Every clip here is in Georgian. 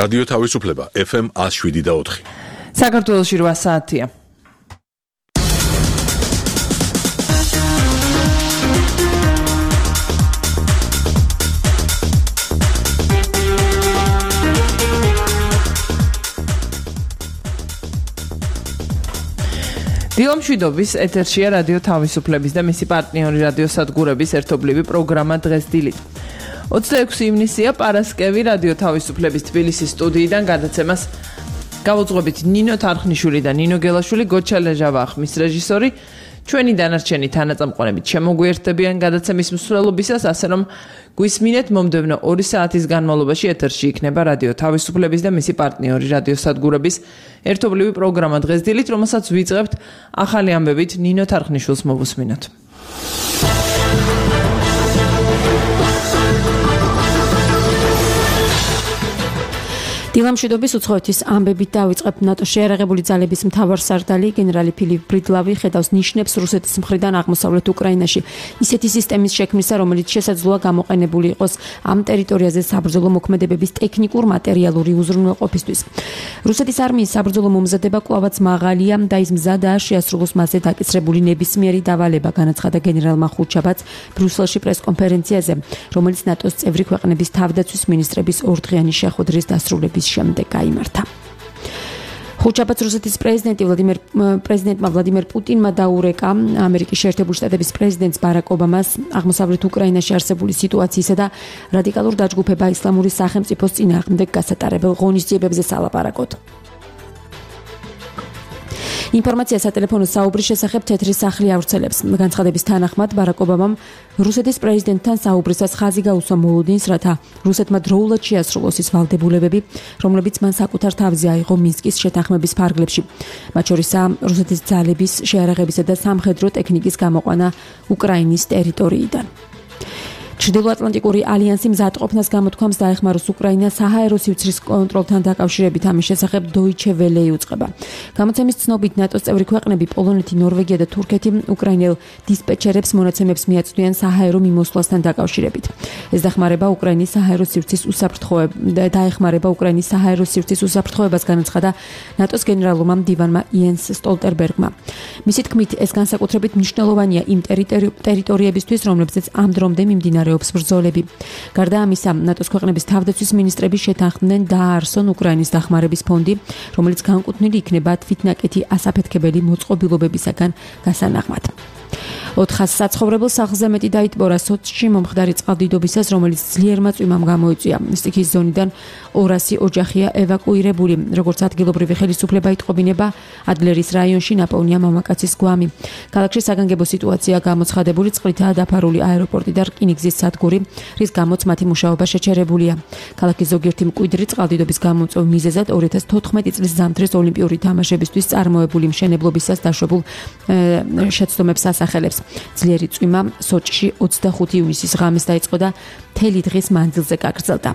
რადიო თავისუფლება FM 107.4. საქართველოში 8 საათია. დილომშვიდობის ეთერშია რადიო თავისუფლების და მისი პარტნიორი რადიო სადგურების ერთობლივი პროგრამა დღეს დილით. 26 ივნისია პარასკევი რადიო თავისუფლების თბილისის სტუდიიდან გადაცემას გავუძღვებით ნინო თარხნიშვილი და ნინო გელაშვილი, გოჩალეჟავა ხმის რეჟისორი. ჩვენი დანარჩენი თანაწამყვანებით შემოგვიერთდებიან გადაცემის მსვლელობისას, ასე რომ გვისმინეთ მომდევნო 2 საათის განმავლობაში ეთერში იქნება რადიო თავისუფლების და მისი პარტნიორი რადიო სადგურების ერთობლივი პროგრამა დღეს დილით, რომელსაც ვიწყებთ ახალი ამბებით ნინო თარხნიშვილს მოვუსმინოთ. დილამშვიდობის უცხოეთის ამბებით დავიწყებთ. ნატოს შეიარაღებული ძალების მთავარსარდალი გენერალი ფილიპ ბრიდლავი ხედავს ნიშნებს რუსეთის მხრიდან აღმოსავლეთ უკრაინაში ისეთი სისტემის შექმნისა, რომელიც შესაძლოა გამოყენებული იყოს ამ ტერიტორიაზე საბრძოლო მოქმედებების ტექნიკურ მატერიალური უზრუნველყოფისთვის. რუსეთის არმიის საბრძოლო მომზადება კვლავაც მაღალია და ის მზადაა შეასრულოს მასზე დაკისრებული ნებისმიერი დავალება, განაცხადა გენერალმა ხუჩაბაც ბრიუსელში პრესკონფერენციაზე, რომელიც ნატოს წევრი ქვეყნების თავდაცვის მინისტრების ორდღიანი შეხვედრის დასრულების შემდეგ გაიმართა. ხუჩაბაც რუსეთის პრეზიდენტმა ვლადიმერ პუტინმა დაურეკა ამერიკის შეერთებული შტატების პრეზიდენტს ბარაკ ობამას აღმოსავლეთ უკრაინაში არსებული სიტუაციისა და რადიკალურ დაჯგუფება ისლამური სახელმწიფოს წინააღმდეგ გასატარებელ ღონისძიებებზე სალაპარაკოდ. ინფორმაცია სატელეფონო საუბრის შესახებ თეთრი სახლი ავრცელებს. განცხადების თანახმად ბარაკ ობამამ რუსეთის პრეზიდენტთან საუბრისას ხაზი გაუსვა მოლოდინს, რათა რუსეთმა დროულად შეასრულოს ის ვალდებულებები, რომლებიც მან საკუთარ თავზე აიღო მინსკის შეთანხმების ფარგლებში, მათ შორისაა რუსეთის ძალების შეიარაღებისა და სამხედრო ტექნიკის გამოყვანა უკრაინის ტერიტორიიდან. ჩრდილოატლანტიკური ალიანსი მზადყოფნას გამოთქვამს დაეხმაროს უკრაინას საჰაერო სივრცის კონტროლთან დაკავშირებით. ამის შესახებ დოიჩე ველე იუწყება. გამოცემის ცნობით ნატოს წევრი ქვეყნები პოლონეთი, ნორვეგია და თურქეთი უკრაინელ დისპეჩერებს მონაცემებს მიაწვდიან საჰაერო მიმოსვლასთან დაკავშირებით. ეს დაეხმარება უკრაინის საჰაერო სივრცის უსაფრთხოებას, განაცხადა ნატოს გენერალურმა მდივანმა იენს სტოლტერბერგმა. მისი თქმით, ეს განსაკუთრებით მნიშვნელოვანია იმ ტერიტორიებისთვის, რომლებზეც ამ დრომდე მიმდინარეობს ბრძოლები. გარდა ამისა, ნატოს ქვეყნების თავდაცვის მინისტრები შეთანხმდნენ დააარსონ უკრაინის დახმარების ფონდი, რომელიც განკუთვნილი იქნება თვითნაკეთი ასაფეთქებელი მოწყობილობებისაგან გასანაღმად. 400 საცხოვრებელ სახლზე მეტი დაიტბორა სოჭში მომხდარი წყალდიდობისას, რომელიც ძლიერმა წვიმამ გამოიწვია. სტიქის ზონიდან 200 ოჯახია ევაკუირებული. როგორც ადგილობრივი ხელისუფლება იტყობინება, ადლერის რაიონში ნაპოვნია მამაკაცის გვამი. ქალაქში საგანგებო სიტუაცია გამოცხადებული, წყლითაა დაფარული აეროპორტი და რკინიგზის სადგური, რის გამოც მათი მუშაობა შეჩერებულია. ქალაქის ზოგიერთი მკვიდრი წყალდიდობის გამომწვევ მიზეზად 2014 წლის ზამთრის ოლიმპიური თამაშებისთვის წარმოებული მშენებლობისას დაშვებულ შეცდომებს ასახელებს. ძლიერი წვიმა სოჭში 25 ივნისის ღამეს დაიწყო და მთელი დღის მანძილზე გაგრძელდა.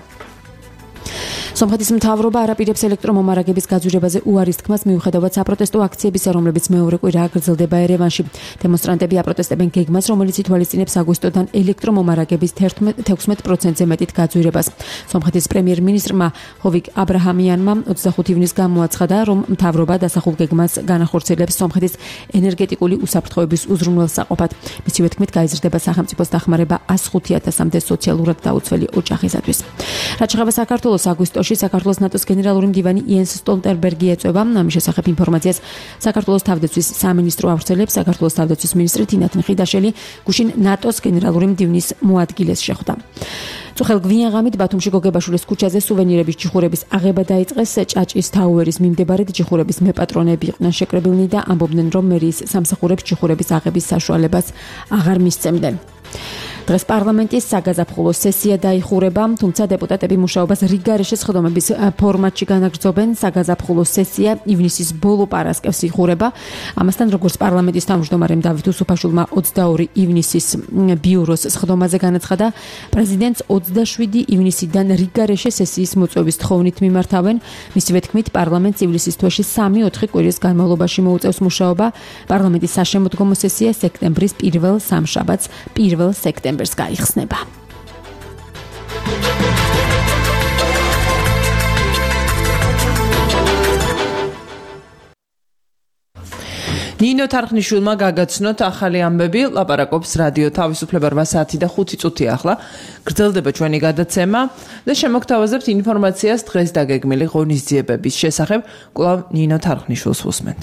სომხეთის მთავრობა არაპირებს ელექტრომომარაგების გაძვირებაზე უარის თქმას, მიუხედავად საპროტესტო აქციებისა, რომლებიც მეორე კვირა გაგრძელდება ერევანში. დემონსტრანტები აპროტესტებენ გეგმას, რომელიც ითვალისწინებს აგვისტოდან ელექტრომომარაგების 16%-ზე მეტით გაძვირებას. სომხეთის პრემიერ-მინისტრმა ჰოვიკ აბრაჰამიანმა 25 ივნისს გამოაცხადა, რომ მთავრობა დასახულ გეგმას განახორციელებს სომხეთის ენერგეტიკული უსაფრთხოების უზრუნველსაყოფად. მისივე თქმით, გაიზრდება სახელმწიფოს დახმარება 105,000-მდე სოციალურად დაუცველი ოჯახისათვის. რაც შეეხება საქართველოს, აგვისტოში საქართველოს ნატოს გენერალური მდივანი იენს სტოლტერბერგი ეწვევა. ამის შესახებ ინფორმაციას საქართველოს თავდაცვის სამინისტრო ავრცელებს. საქართველოს თავდაცვის მინისტრი თინათინ ხიდაშელი გუშინ ნატოს გენერალური მდივნის მოადგილეს შეხვდა. წუხელ გვიანღამით ბათუმში გოგებაშვილის ქუჩაზე სუვენირების ჯიხურების აღება დაიწყეს. ჭაჭის თაუერის მიმდებარედ ჯიხურების მეპატრონები იყვნენ შეკრებილნი და ამბობდნენ, რომ მერიის სამსახურებს ჯიხურების აღების საშუალებას აღარ მისცემდნენ. დღეს პარლამენტის საგაზაფხულო სესია დაიხურება, თუმცა დეპუტატები მუშაობას რიგგარეშე სხდომების ფორმატში განაგრძობენ. საგაზაფხულო სესია ივნისის ბოლო პარასკევს იხურება. ამასთან, როგორც პარლამენტის თავმჯდომარემ დავით უსუფაშვილმა 22 ივნისის ბიუროს სხდომაზე განაცხადა, პრეზიდენტს 27 ივნისიდან რიგგარეშე სესიის მოწვევის თხოვნით მიმართავენ. მისივე თქმით, პარლამენტს ივლისის თვეში 3-4 კვირის განმავლობაში მოუწევს მუშაობა. პარლამენტის საშემოდგომო სესია სექტემბრის პირველ სამშაბათს 1 სექტემბერს გაიხსნება. ნინო თარხნიშვილმა გაგაცნოთ ახალი ამბები, ლაპარაკობს რადიო თავისუფლება 8 საათი და 5 წუთი ახლა. გრძელდება ჩვენი გადაცემა და შემოგთავაზებთ ინფორმაციას დღეს დაგეგმილი ღონისძიებების შესახებ. კვლავ ნინო თარხნიშვილს უსმენთ.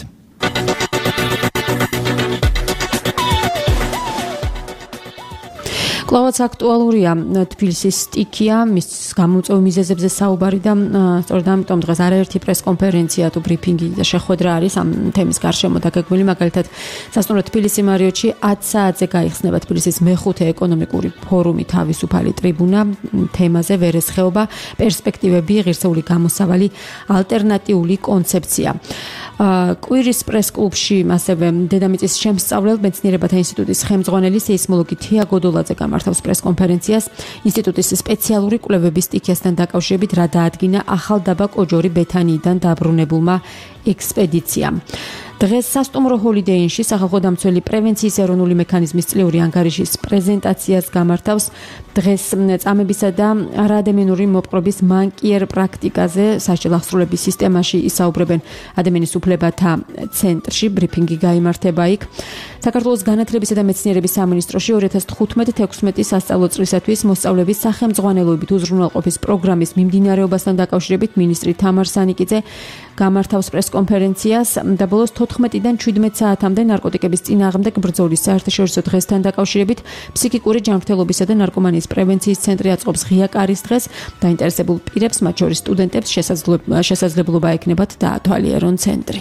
კლავაც აქტუალურია თბილისის სტიქია, მის გამოწვეულ მიზეზებზე საუბარი და სწორედ ამიტომ დღეს არაერთი პრესკონფერენცია თუ ბრიფინგი და შეხვედრა არის ამ თემის გარშემო დაგეგმილი. მაგალითად, სასტუმრო თბილისი მარიოტში 10 საათზე გაიხსნება თბილისის მეხუთე ეკონომიკური ფორუმი თავისუფალი ტრიბუნა თემაზე ვერესხეობა, პერსპექტივები, ღირსეული გამოსავალი, ალტერნატიული კონცეფცია. კვირის პრესკლუბში ასევე დედამიწის შემსწავლელ მეცნიერებათა ინსტიტუტის ხელმძღვანელი სეისმოლოგი თია გოდოლაძე გამართავს პრესკონფერენციას. ინსტიტუტის სპეციალური კვლევების სტიქიასთან დაკავშირებით რა დაადგინა ახალდაბა კოჯორი ბეთანიიდან დაბრუნებულმა ექსპედიციამ. დღეს სასტუმრო ჰოლიდეინში სახალხო დამცველი პრევენციის ეროვნული მექანიზმის წლიური ანგარიშის პრეზენტაციას გამართავს. დღეს წამებისა და არაადამიანური მოპყრობის მანკიერ პრაქტიკაზე სასჯელ აღსრულების სისტემაში ისაუბრებენ ადამიანის უფლებათა ცენტრში. ბრიფინგი გაიმართება იქ. საქართველოს განათლებისა და მეცნიერების სამინისტროში 2015-16 სასწავლო წლისათვის მოსწავლების სახელმძღვანელოებით უზრუნველყოფის პროგრამის მიმდინარეობასთან დაკავშირებით მინისტრი თამარ სანიკიძე გამართავს პრესკონფერენციას და ბოლოს 14-დან 17 საათამდე ნარკოტიკების წინააღმდეგ ბრძოლის საერთაშორისო დღესთან დაკავშირებით ფსიქიკური ჯანმრთელობისა და ნარკომანიის პრევენციის ცენტრი აწყობს ღია კარის დღეს. დაინტერესებულ პირებს, მათ შორის სტუდენტებს შესაძლებლობა ექნებათ დაათვალიერონ ცენტრი.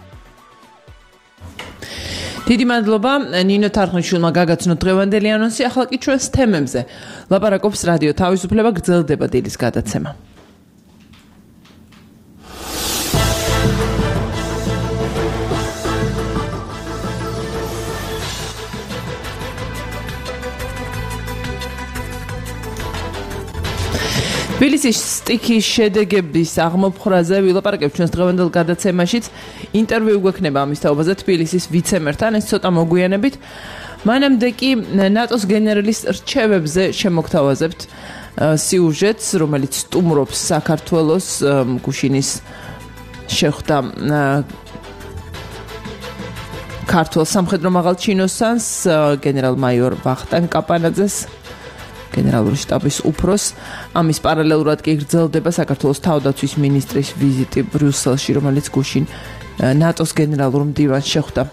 დიდი მადლობა ნინო თარხნიშვილმა გაგაცნოთ დღევანდელი ანონსი. ახლა კი ჩვენს თემებზე ლაპარაკობს რადიო თავისუფლება, გრძელდება დილის გადაცემა. თბილისის სტიქიის შედეგების აღმოფხრაზე ვილაპარაკებთ ჩვენს დღევანდელ გადაცემაშიც. ინტერვიუ გვექნება ამის თაობაზე თბილისის ვიცემერთან, ეს ცოტა მოგვიანებით. მანამდე კი ნატოს გენერალის რჩევებზე შემოგთავაზებთ სიუჟეტს, რომელიც სტუმრობს საქართველოს გუშინის შეხვდა ქართულ სამხედრო მაღალჩინოსანს გენერალ-მაიორ ვახტანგ კაპანაძეს, გენერალური შტაბის უფროს. ამის პარალელურად კი გრძელდება საქართველოს თავდაცვის მინისტრის ვიზიტი ბრიუსელში, რომელიც გუშინ ნატოს გენერალურ მდივანს შეხვდა.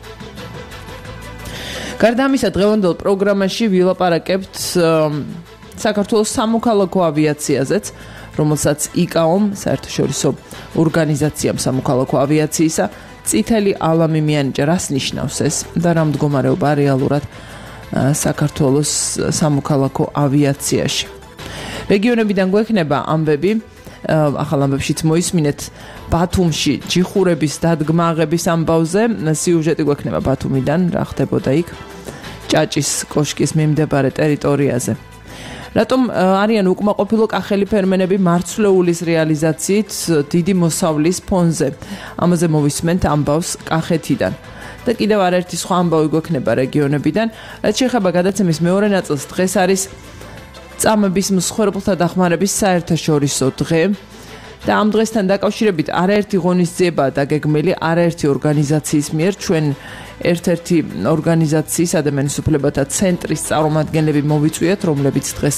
გარდა ამისა, დღევანდელ პროგრამაში ვილაპარაკებთ საქართველოს სამოქალაქო ავიაციაზეც, რომელსაც იკაომ, საერთაშორისო ორგანიზაციამ სამოქალაქო ავიაციისა, წითელი ალამი მიანიჭა. რას ნიშნავს ეს და რა მდგომარეობა რეალურად საქართველოს სამოქალაქო ავიაციაში. რეგიონებიდან გვექნება ამბები, ახალ ამბებშიც მოისმინეთ ბათუმში ჯიხურების დადგმაღების ამბავზე. სიუჟეტი გვექნება ბათუმიდან, რა ხდებოდა იქ ჭაჭის კოშკის მიმდებარე ტერიტორიაზე. რატომ არიან უკმაყოფილო კახელი ფერმენები მარცვლეულის რეალიზაციით დიდი მოსავლის ფონზე? ამაზე მოვისმენთ ამბავს კახეთიდან. და კიდევ არაერთი სხვა ამბავი გვექნება რეგიონებიდან. რაც შეეხება გადაცემის მეორე ნაწილს, დღეს არის წამების მსხვერპლთა დახმარების საერთაშორისო დღე და ამ დღესთან დაკავშირებით არაერთი ღონისძიება დაგეგმილი არაერთი ორგანიზაციის მიერ. ჩვენ ერთ-ერთი ორგანიზაციის ადამიანის უფლებათა ცენტრის წარმომადგენლები მოვიწვიეთ, რომლებიც დღეს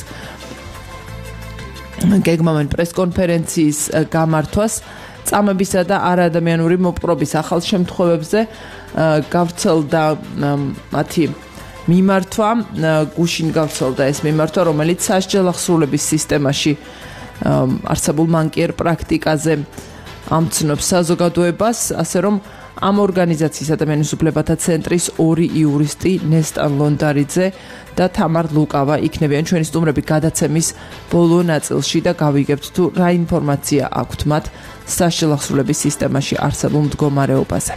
გეგმავენ პრესკონფერენციის გამართვას წამებისა და არაადამიანური მოპყრობის ახალ შემთხვევებზე. გავრცელდა მათი მიმართვა, გუშინ გავრცელდა ეს მიმართვა, რომელიც სასჯელ აღსრულების სისტემაში არსებულ მანკიერ პრაქტიკაზე ამცნობს საზოგადოებას, ასე რომ ამ ორგანიზაციის ადამიანის უფლებათა ცენტრის ორი იურისტი ნესტან ლონდარიძე და თამარ ლუკავა იქნებიან ჩვენი სტუმრები გადაცემის ბოლო ნაწილში და გავიგებთ თუ რა ინფორმაცია აქვთ მათ სასჯელ აღსრულების სისტემაში არსებულ მდგომარეობაზე.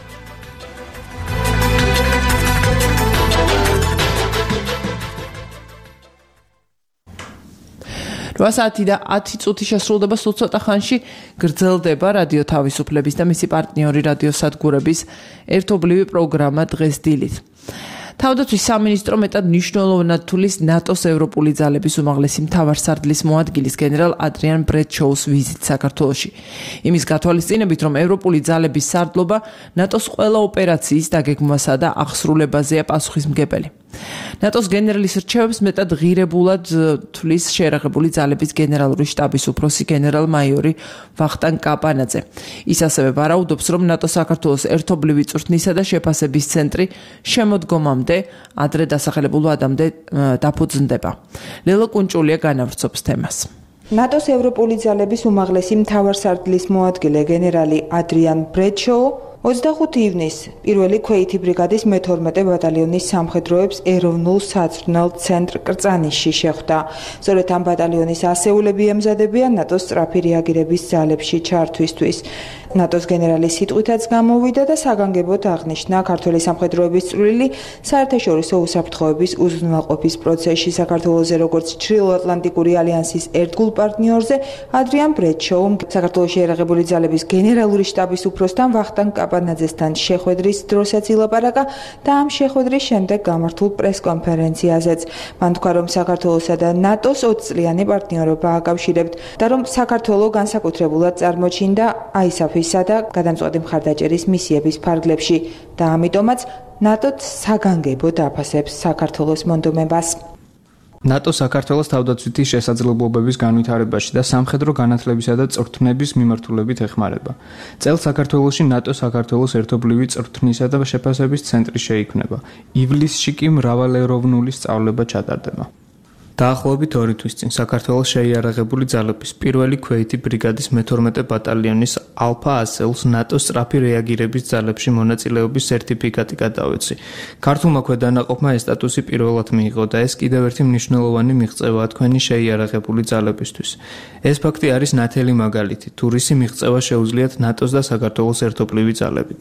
8 საათი და 10 წუთი შესრულდება, სულ ცოტა ხანში გრძელდება რადიო თავისუფლების და მისი პარტნიორი რადიო სადგურების ერთობლივი პროგრამა დღეს დილით. თავდაცვის სამინისტრო მეტად მნიშვნელოვნად თulis ნატოს ევროპული ძალების უმაღლესი მთავარსარდლის მოადგილის გენერალ ადრიან ბრედშოუს ვიზიტს საქართველოში. იმის გათვალისწინებით, რომ ევროპული ძალების სარდლობა ნატოს ყველა ოპერაციის დაგეგმვასა და აღსრულებაზეა პასუხისმგებელი. ნატოს გენერალის რჩევებს მეტად ღირებულად თulis შეერაღებული ძალების გენერალური შტაბის უფროსი გენერალ-მაიორი ვახტანგ კაპანაძე. ის ასევე ვარაუდობს, რომ ნატო საქართველოს ერთობლივი წვრთნისა და შეფასების ცენტრი შემოდგომამდე ადრე დასახელებულ ვადამდე დაფუძნდება. ლელო კუნჭულია განავრცობს თემას. ნატოს ევროპული ძალების უმაღლესი მთავარსარდლის მოადგილე გენერალი ადრიან ბრედშოუ 25 ივნისს პირველი ქვეითი ბრიგადის მე-12 ბატალიონის სამხედროებს ეროვნულ საწვრთნელ ცენტრ კრწანისში შეხვდა. სწორედ ამ ბატალიონის ასეულები ემზადებიან ნატოს სწრაფი რეაგირების ძალებში ჩართვისთვის. ნატოს გენერალის სიტყვითაც გამოვიდა და საგანგებოდ აღნიშნა ქართული სამხედროების წვლილი საერთაშორისო უსაფრთხოების უზრუნველყოფის პროცესში საქართველოზე როგორც ჩრდილოატლანტიკური ალიანსის ერთგულ პარტნიორზე ადრიან ბრედშოუმ საქართველოს შეერაღებული ძალების გენერალური შტაბის უფროსთან ვახტანგ კაპანაძესთან შეხვედრის დროსაც ილაპარაკა და ამ შეხვედრის შემდეგ გამართულ პრესკონფერენციაზეც. მან თქვა, რომ საქართველოსა და ნატოს 20 წლიანი პარტნიორობა აკავშირებთ და რომ საქართველო განსაკუთრებულად წარმოჩინდა ISAF-ისა და გადამწყვეტი მხარდაჭერის მისიების ფარგლებში და ამიტომაც ნატო საგანგებოდ აფასებს საქართველოს მონდომებას. ნატო საქართველოს თავდაცვითი შესაძლებლობების განვითარებაში და სამხედრო განათლებისა და წვრთნების მიმართულებით ეხმარება. წელს საქართველოში ნატო საქართველოს ერთობლივი წვრთნისა და შეფასების ცენტრი შეიქმნება. ივლისში კი მრავალეროვნული სწავლება ჩატარდება. დაახლოებით 2 თვის წინ საქართველოს შეიარაღებული ძალების პირველი ქვეითი ბრიგადის მე-12 ბატალიონის ალფა ასეულს ნატოს სწრაფი რეაგირების ძალებში მონაწილეობის სერტიფიკატი გადაუეცი. ქართულმა ქვედანაყოფმა ეს სტატუსი პირველად მიიღო და ეს კიდევ ერთი მნიშვნელოვანი მიღწევაა თქვენი შეიარაღებული ძალებისთვის. ეს ფაქტი არის ნათელი მაგალითი, თუ რისი მიღწევა შეუძლიათ ნატოს და საქართველოს ერთობლივი ძალებით.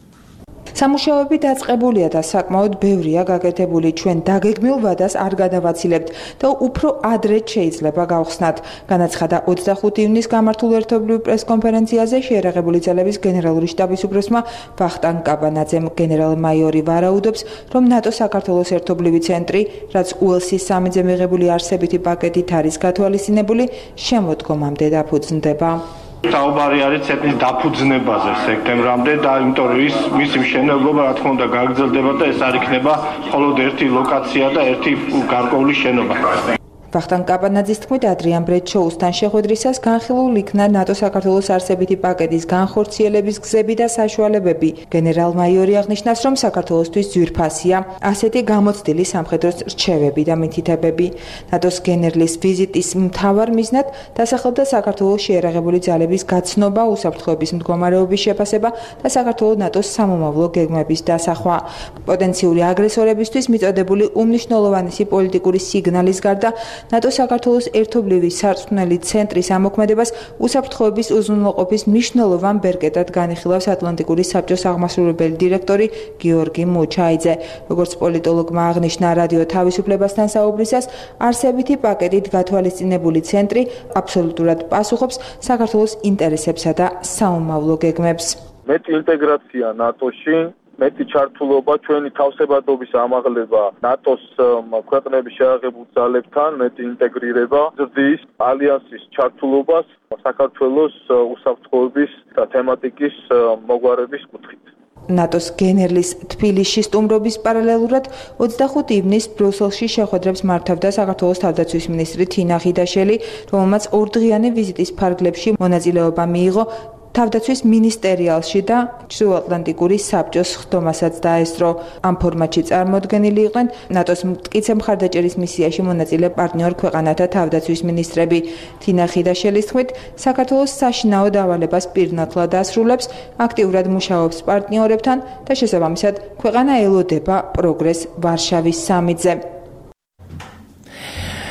სამუშაოები დაწყებულია და საკმაოდ ბევრია გაკეთებული. ჩვენ დაგეგმილ ვადას არ გადავაცილებთ და უფრო ადრე შეიძლება გავხსნათ. განაცხადა 25 ივნისს გამართულ ერთობლივ პრესკონფერენციაზე შეერაღებული ძალების გენერალური შტაბის უფროსმა ვახტანგ კაპანაძემ. გენერალ-მაიორი ვარაუდობს, რომ ნატო საქართველოს ერთობლივი ცენტრი, რაც უელსის სამიძე მიღებული არსებითი პაკეტით არის გათვალისწინებული, შემოდგომამდე დაფუძნდება. საუბარი არის ცენტრის დაფუძნებაზე სექტემბრამდე და იმიტომ მისი მშენებლობა რა თქმა უნდა გაგრძელდება და ეს არ იქნება მხოლოდ ერთი ლოკაცია და ერთი გარკვეული შენობა. ვახტანგ კაპანაძის თქმით, ადრიან ბრედშოუსთან შეხვედრისას განხილულ იქნა ნატო საქართველოს არსებითი პაკეტის განხორციელების გზები და საშუალებები. გენერალ-მაიორი აღნიშნავს, რომ საქართველოსთვის ძვირფასია ასეთი გამოცდილი სამხედრო რჩევები და მითითებები. ნატოს გენერლის ვიზიტის მთავარ მიზნად დასახელდა საქართველოს შეერაღებული ძალების გაცნობა, უსაფრთხოების მდგომარეობის შეფასება და საქართველოს ნატოს სამომავლო გეგმების დასახვა. პოტენციური აგრესორებისთვის მიწოდებული უმნიშვნელოვანესი პოლიტიკური სიგნალის გარდა ნატო საქართველოს ერთობლივი სარწმუნოების ცენტრის ამოქმედებას უსაფრთხოების უზრუნველყოფის მნიშვნელოვან ბერკეტად განიხილავს ატლანტიკური საბჭოს აღმასრულებელი დირექტორი გიორგი მუჩაიძე. როგორც პოლიტოლოგმა აღნიშნა რადიო თავისუფლებასთან საუბრისას, არსებითი პაკეტით გათვალისწინებული ცენტრი აბსოლუტურად პასუხობს საქართველოს ინტერესებსა და საომავლო გეგმებს. მეტი ინტეგრაცია ნატოში, მეტი ჩართულობა, ჩვენი თავსებადობის ამაღლება ნატოს ქვეყნების შეერაღებულ ძალებთან, მეტი ინტეგრირება ზრდის ალიანსის ჩართულობას საქართველოს უსაფრთხოების და თემატიკის მოგვარების კუთხით. ნატოს გენერლის თბილისში სტუმრობის პარალელურად 25 ივნისს ბრიუსელში შეხვედრებს მართავდა საქართველოს თავდაცვის მინისტრი თინა ხიდაშელი, რომელმაც ორდღიანი ვიზიტის ფარგლებში მონაწილეობა მიიღო თავდაცვის მინისტერიალში და ჩრდილოატლანტიკური საბჭოს ხდომასაც დაესწრო. ამ ფორმატში წარმოდგენილი იყვნენ ნატოს მტკიცე მხარდაჭერის მისიაში მონაწილე პარტნიორ ქვეყანათა თავდაცვის მინისტრები. თინა ხიდაშელის თქმით, საქართველოს საშინაო დავალებას პირნათლად ასრულებს, აქტიურად მუშაობს პარტნიორებთან და შესაბამისად ქვეყანა ელოდება პროგრესს ვარშავის სამიტზე.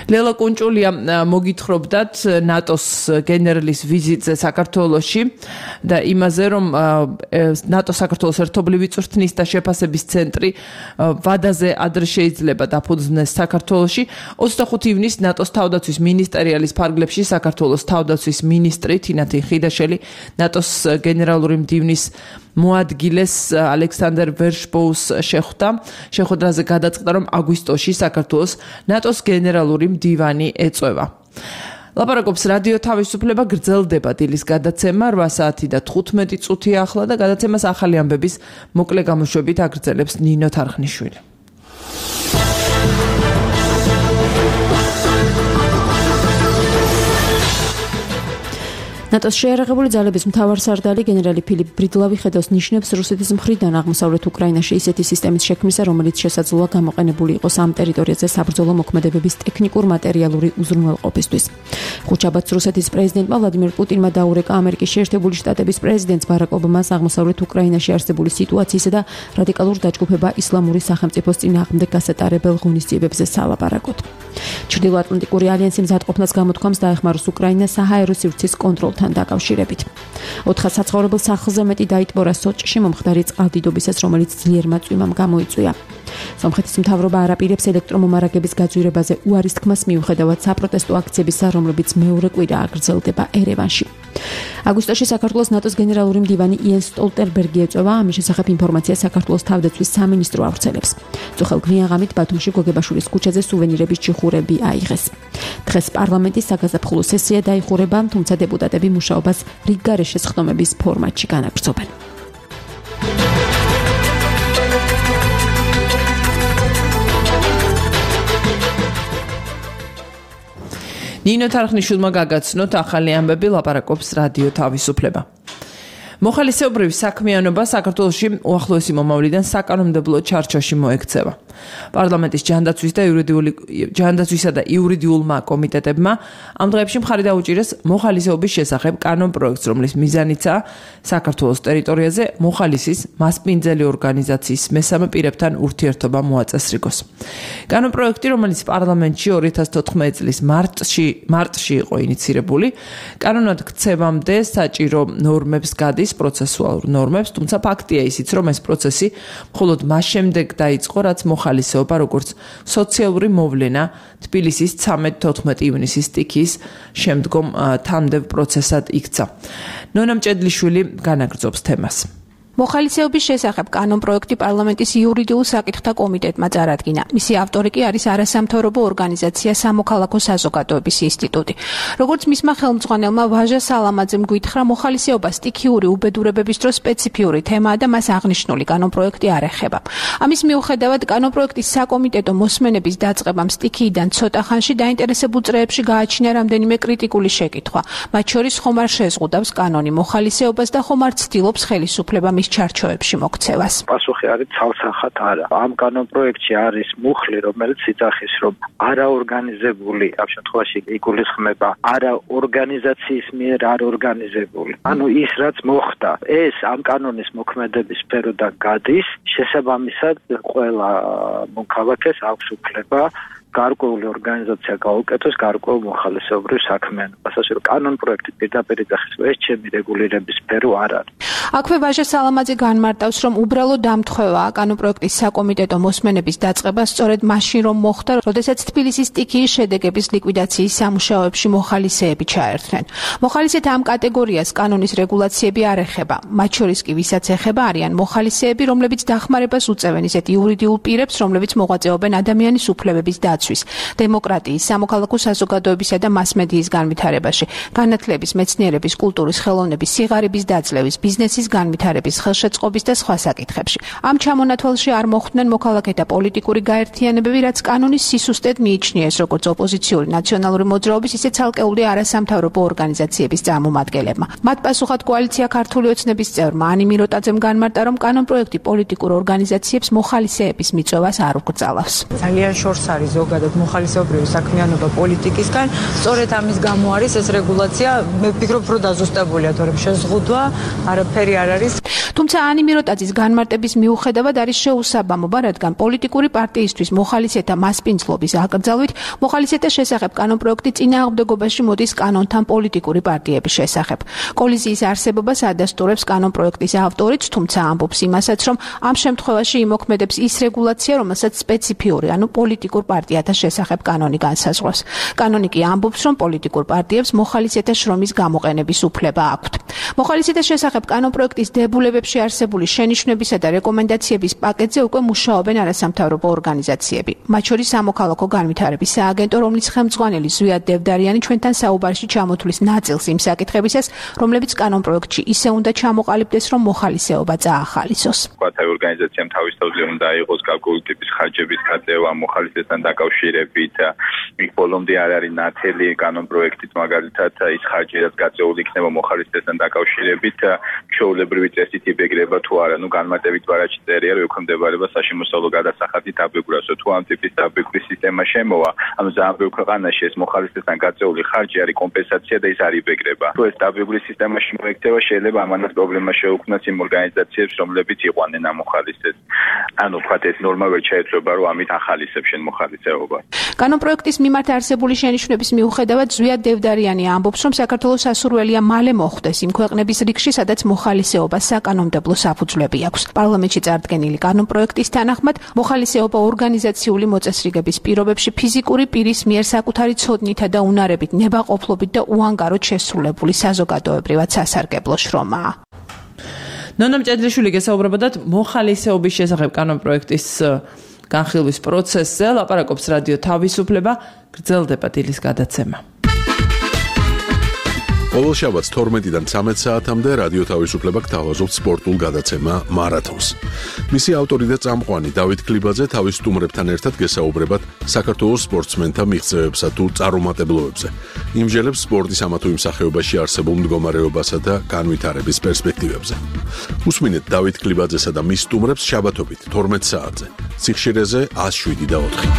ლელა კუნჭულია მოგითხრობდათ ნატოს გენერალის ვიზიტზე საქართველოში და იმაზე რომ ნატო საქართველოს ერთობლივი წვრთნის და შეფასების ცენტრი ვადაზე ადრე შეიძლება დაფუძნდეს საქართველოში 25 ივნისს ნატოს თავდაცვის მინისტერიალის ფარგლებში საქართველოს თავდაცვის მინისტრი თინათინ ხიდაშელი ნატოს გენერალური მდივნის მოადგილეს ალექსანდერ ვერშბოუს შეხვედრაზე გადაწყდა რომ აგვისტოში საქართველოს ნატოს გენერალური მდივანი ეწევა. ლაპარაკობს რადიო თავისუფლება გრძელდება დილის გადაცემა 8 საათი და 15 წუთია ახლა და გადაცემას ახალი ამბების მოკლე გამოშვებით აგრძელებს ნინო თარხნიშვილი. ნატოს შეიარაღებული ძალების მთავარსარდალი გენერალი ფილიპ ბრიდლავი ხედავს ნიშნებს რუსეთის მხრიდან აღმოსავლეთ უკრაინაში ისეთი სისტემის შექმნისა, რომელიც შესაძლოა გამოყენებული იყოს ამ ტერიტორიაზე საბრძოლო მოქმედებების ტექნიკურ მატერიალური უზრუნველყოფისთვის. ხუთშაბათს რუსეთის პრეზიდენტმა ვლადიმირ პუტინმა დაურეკა ამერიკის შეერთებული შტატების პრეზიდენტს ბარაკ ობამას აღმოსავლეთ უკრაინაში არსებული სიტუაციისა და რადიკალურ დაჯგუფება ისლამური სახელმწიფოს წინააღმდეგ გასატარებელ ღონისძიებებზე სალაპარაკოდ. ჩრდილოატლანტიკური ალიანსი მზადყოფნას გამოთქვამს დაეხმაროს უკრაინას საჰაერო სივრცის კონტროლთან დაკავშირებით. 400 საცხოვრებელ სახლზე მეტი დაიტბორა სოჭში მომხდარი წყალდიდობისას, რომელიც ძლიერმა წვიმამ გამოიწვია. სომხეთის მთავრობა არ აპირებს ელექტრომომარაგების გაძვირებაზე უარის თქმას მიუხედავად საპროტესტო აქციებისა, რომლებიც მეორე კვირა აგრძელდება ერევანში. აგვისტოში საქართველოს ნატოს გენერალური მდივანი იენს სტოლტენბერგი ეწევა, ამის შესახებ ინფორმაცია საქართველოს თავდაცვის სამინისტრო ავრცელებს. წუხელ გვიანღამით ბათუმში გოგებაშვილის ქუჩაზე სუვენირების ჭიხურები აიღეს. დღეს პარლამენტის საგაზაფხულო სესია დაიხურება, თუმცა დეპუტატები მუშაობას რიგგარეშე სხდომების ფორმატში განაგრძობენ. ნინო თარხნიშვილმა გაგაცნოთ ახალი ამბები ლაპარაკობს რადიო თავისუფლება. მოხალისეობრივი საქმიანობა საქართველოში უახლოესი მომავლიდან საკანონმდებლო ჩარჩოში მოექცევა. პარლამენტის ჯანდაცვისა და იურიდიულმა კომიტეტებმა ამ დღეებში მხარი დაუჭირეს მოხალისეობის შესახებ კანონპროექტს, რომლის მიზანიცაა საქართველოს ტერიტორიაზე მოხალისის მასპინძელი ორგანიზაციის მესამე პირებთან ურთიერთობა მოაწესრიგოს. კანონპროექტი, რომელიც პარლამენტში 2014 წლის მარტში იყო ინიცირებული, კანონად ქცევამდე საჭირო ნორმებს გადის პროცესუალურ ნორმებს, თუმცა ფაქტია ისიც, რომ ეს პროცესი მხოლოდ მას შემდეგ დაიწყო, რაც მოხალისეობა როგორც სოციალური მოვლენა თბილისის 13-14 ივნისის სტიქიის შემდგომ თანმდევ პროცესად იქცა. ნონა მჭედლიშვილი განაგრძობს თემას. მოხალისეობის შესახებ კანონპროექტი პარლამენტის იურიდიულ საკითხთა კომიტეტმა წარადგინა. მისი ავტორი კი არის არასამთავრობო ორგანიზაცია სამოქალაქო საზოგადოების ინსტიტუტი. როგორც მისმა ხელმძღვანელმა ვაჟა სალამაძემ გვითხრა, მოხალისეობა სტიქიური უბედურებების დროს სპეციფიური თემაა და მას აღნიშნული კანონპროექტი არ ეხება. ამის მიუხედავად, კანონპროექტის საკომიტეტო მოსმენების დაწყებამ სტიქიიდან ცოტა ხანში დაინტერესებულ წრეებში გააჩინა რამდენიმე კრიტიკული შეკითხვა. მათ შორის ხომ არ შეზღუდავს კანონი მოხალისეობას და ხომ არ ცდილობს ხელისუფლება ჩარჩოებში მოქცევას. პასუხი არის ცალსახად არა. ამ კანონპროექტში არის მუხლი, რომელიც იცახის, რომ არაორგანიზებული, ამ შემთხვევაში იგულისხმება არაორგანიზაციის მიერ არორგანიზებული. ანუ ის რაც მოხდა, ეს ამ კანონის მოქმედების სფეროდან გადის, შესაბამისად ყველა მოქალაქეს აქვს უფლება გარკვეული ორგანიზაცია გაუკეთოს გარკვეულ მოხალისეობრივ საქმიანობას. ასე რომ კანონპროექტი პირდაპირ იძახის, რომ ეს ჩემი რეგულირების სფერო არ არის. აქვე ვაჟა სალამაძე განმარტავს, რომ უბრალო დამთხვევაა კანონპროექტის საკომიტეტო მოსმენების დაწყება სწორედ მაშინ რომ მოხდა, როდესაც თბილისის სტიქიის შედეგების ლიკვიდაციის სამუშაოებში მოხალისეები ჩაერთნენ. მოხალისეთა ამ კატეგორიას კანონის რეგულაციები არ ეხება. მათ შორის კი ვისაც ეხება არიან მოხალისეები, რომლებიც დახმარებას უწევენ ისეთ იურიდიულ პირებს, რომლებიც მოღვაწეობენ ადამიანის უფლებების დაცვის, დემოკრატიის, სამოქალაქო საზოგადოებისა და მასმედიის განვითარებაში, განათლების, მეცნიერების, კულტურის, ხელოვნების, სიღარიბის დაძლევის, ბიზნესის განვითარების, ხელშეწყობის და სხვა საკითხებში. ამ ჩამონათვალში არ მოხვდნენ მოქალაქეთა პოლიტიკური გაერთიანებები, რაც კანონის სისუსტედ მიიჩნიეს როგორც ოპოზიციური ნაციონალური მოძრაობის, ისე ცალკეული არასამთავრობო ორგანიზაციების წარმომადგენლებმა. მათ პასუხად კოალიცია ქართული ოცნების წევრმა ანი მიროტაძემ განმარტა, რომ კანონპროექტი პოლიტიკურ ორგანიზაციებს მოხალისეების მიწვევას არ უკრძალავს. ძალიან შორს არის ზოგადად მოხალისეობრივი საქმიანობა პოლიტიკისგან. სწორედ ამის გამო არის ეს რეგულაცია, მე ვფიქრობ, რომ დაზუსტებულია, თორემ შეზღუდვა არაფერი არ არის. თუმცა ანი მიროტაძის განმარტების მიუხედავად არის შეუსაბამობა, რადგან პოლიტიკური პარტიისთვის მოხალისეთა მასპინძლობის აკრძალვით მოხალისეთა შესახებ კანონპროექტი წინააღმდეგობაში მოდის კანონთან პოლიტიკური პარტიების შესახებ. კოლიზიის არსებობას ადასტურებს კანონპროექტის ავტორიც, თუმცა ამბობს იმასაც, რომ ამ შემთხვევაში იმოქმედებს ის რეგულაცია, რომელსაც სპეციფიური, ანუ პოლიტიკურ პარტიათა შესახებ კანონი განსაზღვრავს. კანონი კი ამბობს, რომ პოლიტიკურ პარტიებს მოხალისეთა შრომის გამოყენების უფლება აქვთ. მოხალისეთა შესახებ კანონპროექტის დებულებებში არსებული შენიშვნებისა და რეკომენდაციების პაკეტზე უკვე მუშაობენ არასამთავრობო ორგანიზაციები. მათ შორის სამოქალაქო განვითარების სააგენტო, რომლის ხელმძღვანელი ზვიად დევდარიანი ჩვენთან საუბარში ჩამოთვლის ნაწილს იმ საკითხებისას, რომლებიც კანონპროექტში ისე უნდა ჩამოყალიბდეს, რომ მოხალისეობა წაახალისოს. Quatai ორგანიზაციამ თავის თავზე უნდა იყოს კალკული ტიპის ხარჯების გაწევა მოხალისეთან დაკავშირებით. იქ ბოლომდე არ არის ნათელი კანონპროექტით, მაგალითად ის ხარჯი, რაც გაწეული იქნება მოხალისეთან დაკავშირებით, ჩვეულებრივი წესით იბეგრება თუ არა, განმარტებით ვარაჩი წერია, რომ ექვემდებარება საშემოსავლო გადასახადის დაბეგვრასო. თუ ამ ტიპის დაბეგვრის სისტემა შემოვა, ანუ ძალიან ბევრ ქვეყანაში ეს მოხალისეთან გაწეული ხარჯი არის კომპენსაცია და ის არ იბეგრება. თუ ეს დაბეგრის სისტემაში მოექცევა, შეიძლება ამანაც პრობლემა შეუქმნას იმ ორგანიზაციებს, რომლებიც იყვნენ ამ მოხალისეს. ანუ თქვათ ეს ნორმა ვერ ჩაეწევა, რომ ამით ახალისებს შენ მოხალისეობას. კანონპროექტის მიმართ არსებული შენიშვნების მიუხედავად ზვიად დევდარიანი ამბობს, რომ საქართველოს სასურველია მალე მოხვდეს იმ ქვეყნების რიგში, სადაც მოხალისეობა საკანონმდებლო საფუძვლები აქვს. პარლამენტში წარდგენილი კანონპროექტის თანახმად, მოხალისეობა ორგანიზაციული მოწესრიგების პირობებში ფიზიკური პირის მიერ საკუთარი ცოდნითა და უნარებით, ნებაყოფლობით და უანგაროდ შესრულებული საზოგადოებრივად სასარგებლო შრომაა. ნონა მჭედლიშვილი გესაუბრებოდათ მოხალისეობის შესახებ კანონპროექტის განხილვის პროცესზე, ლაპარაკობს რადიო თავისუფლება, გრძელდება დილის გადაცემა. ყოველ შაბათს 12-დან 13 საათამდე რადიო თავისუფლება გთავაზობთ სპორტულ გადაცემა მარათონს. მისი ავტორი და წამყვანი დავით კლიბაძე თავის სტუმრებთან ერთად გესაუბრებათ საქართველოს სპორტსმენთა მიღწევებსა თუ წარუმატებლობებზე. იმჟელებს სპორტის ამა თუ იმ სახეობაში არსებულ მდგომარეობასა და განვითარების პერსპექტივებზე. უსმინეთ დავით კლიბაძესა და მის სტუმრებს შაბათობით 12 საათზე. სიხშირეზე 107.4.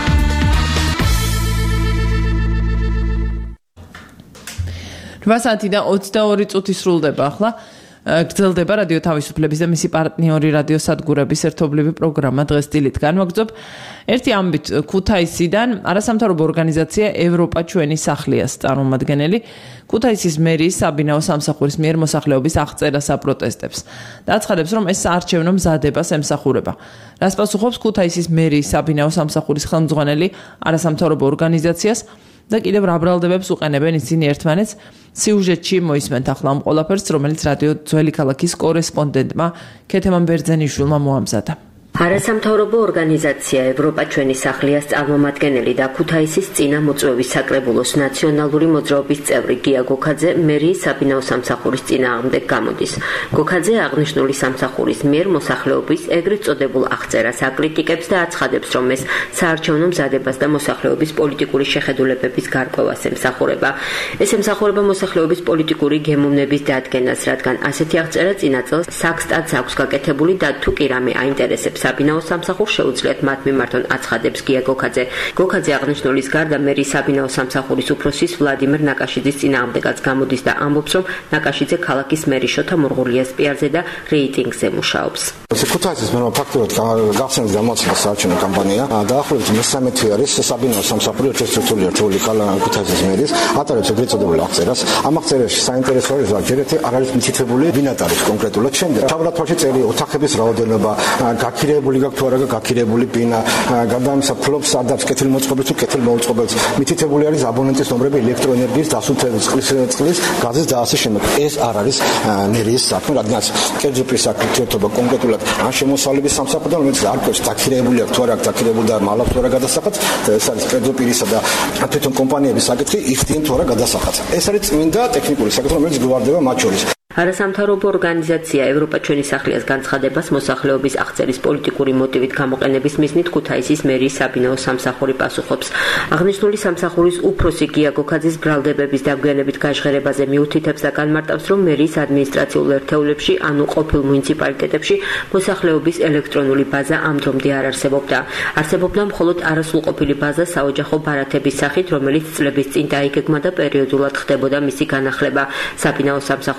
რვასათი და 22 წუთი სრულდება ახლა. გრძელდება რადიო თავისუფლების და მისი პარტნიორი რადიო სადგურების ერთობლივი პროგრამა დღეს დილით განვაგრძობ. ერთი ამბით ქუთაისიდან არასამთავრობო ორგანიზაცია ევროპა ჩვენი სახლიას წარმომადგენელი ქუთაისის მერიის საბინაო სამსახურის მიერ მოსახლეობის აღწერას აპროტესტებს. დააცხადებს, რომ ეს საარჩევნო მზადებას ემსახურება. რას პასუხობს ქუთაისის მერიის საბინაო სამსახურის ხელმძღვანელი არასამთავრობო ორგანიზაციას და კიდევ რა ბრალდებებს უყენებენ ისინი ერთმანეთს. სიუჟეტში მოისმენთ ახლა ამ ყველაფერს, რომელიც რადიო ძველი ქალაქის კორესპონდენტმა ქეთემან ბერძენიშვილმა მოამზადა. არასამთავრობო ორგანიზაცია ევროპა ჩვენი სახლიას წარმომადგენელი და ქუთაისის წინა მოწვევის საკრებულოს ნაციონალური მოძრაობის წევრი გია გოქაძე მერიის საბინაო სამსახურის წინააღმდეგ გამოდის. გოქაძე აღნიშნული სამსახურის მიერ მოსახლეობის ეგრეთ წოდებულ აღწერას აკრიტიკებს და აცხადებს, რომ ეს საარჩევნო მზადებას და მოსახლეობის პოლიტიკური შეხედულებების გარკვევას ემსახურება. ეს ემსახურება მოსახლეობის პოლიტიკური გემოვნების დადგენას, რადგან ასეთი აღწერა წინა წელს საქსტატს აქვს გაკეთებული და თუ კი რამე აინტერესებს საბინაო სამსახურს შეუძლიათ მათ მიმართონ აცხადებს გია გოქაძე. გოქაძე აღნიშნულის გარდა მერიის საბინაო სამსახურის უფროსის ვლადიმერ ნაკაშიძის წინააღმდეგაც გამოდის და ამბობს, რომ ნაკაშიძე ქალაქის მერი შოთა მურღულიას პიარზე და რეიტინგზე მუშაობს. ქუთაისის მერმა ფაქტობრივად გახსნეს გამოცდა საარჩევნო კამპანია. დაახლოებით მე-13 არის საბინაო სამსახური ერთდროულად ერთეული ქუთაისის მერის ატარებს ეგრეთ წოდებულ აღწერას. ამ აღწერაში საინტერესო არის, რომ ჯერეთი არ არის მითითებული ვინ ატარებს კონკრეტულად. შემდეგ თავბრათვალში წერია ოთახების რაოდენობა, გაქირებული გაქვთ თუ არა გაქირებული პინა, გარდა ამისა ფლობს ადაბს კეთილმოწყობილს თუ კეთილმოუწყობილს. მითითებული არის აბონენტის ნომრები ელექტროენერგიის, დასუნთების წყლის, გაზის და ასე შემდეგ. ეს არ არის მერიის საქმე, რადგან კერძო პირის ურთიერთობა კონკრეტულად ან შემოსავლების სამსახურთან, რომელიც არ კვეთს დაქირებული აქვს თუ არა დაქირებული და მალავს თუ არა გადასახადს, ეს არის კერძო პირისა და თვითონ კომპანიების საკითხი, იხდიან თუ არა გადასახადს. ეს არის წმინდა ტექნიკური საკითხი, რომელიც გვარდება მათ შორის. არასამთავრობო ორგანიზაცია ევროპა ჩვენი სახლიას განცხადებას მოსახლეობის აღწერის პოლიტიკური მოტივით გამოყენების მიზნით ქუთაისის მერიის საბინაო სამსახური პასუხობს. აღნიშნული სამსახურის უფროსი გია გოქაძის ბრალდებების დაგვიანებით გაჟღერებაზე მიუთითებს და განმარტავს, რომ მერიის ადმინისტრაციულ ერთეულებში, ანუ ყოფილ მუნიციპალიტეტებში მოსახლეობის ელექტრონული ბაზა ამ დრომდე არ არსებობდა. არსებობდა მხოლოდ არასრულყოფილი ბაზა საოჯახო ბარათების სახით, რომელიც წლების წინ დაიგეგმა და პერიოდულად ხდებოდა მისი განახლება. საბინაო სამსახურის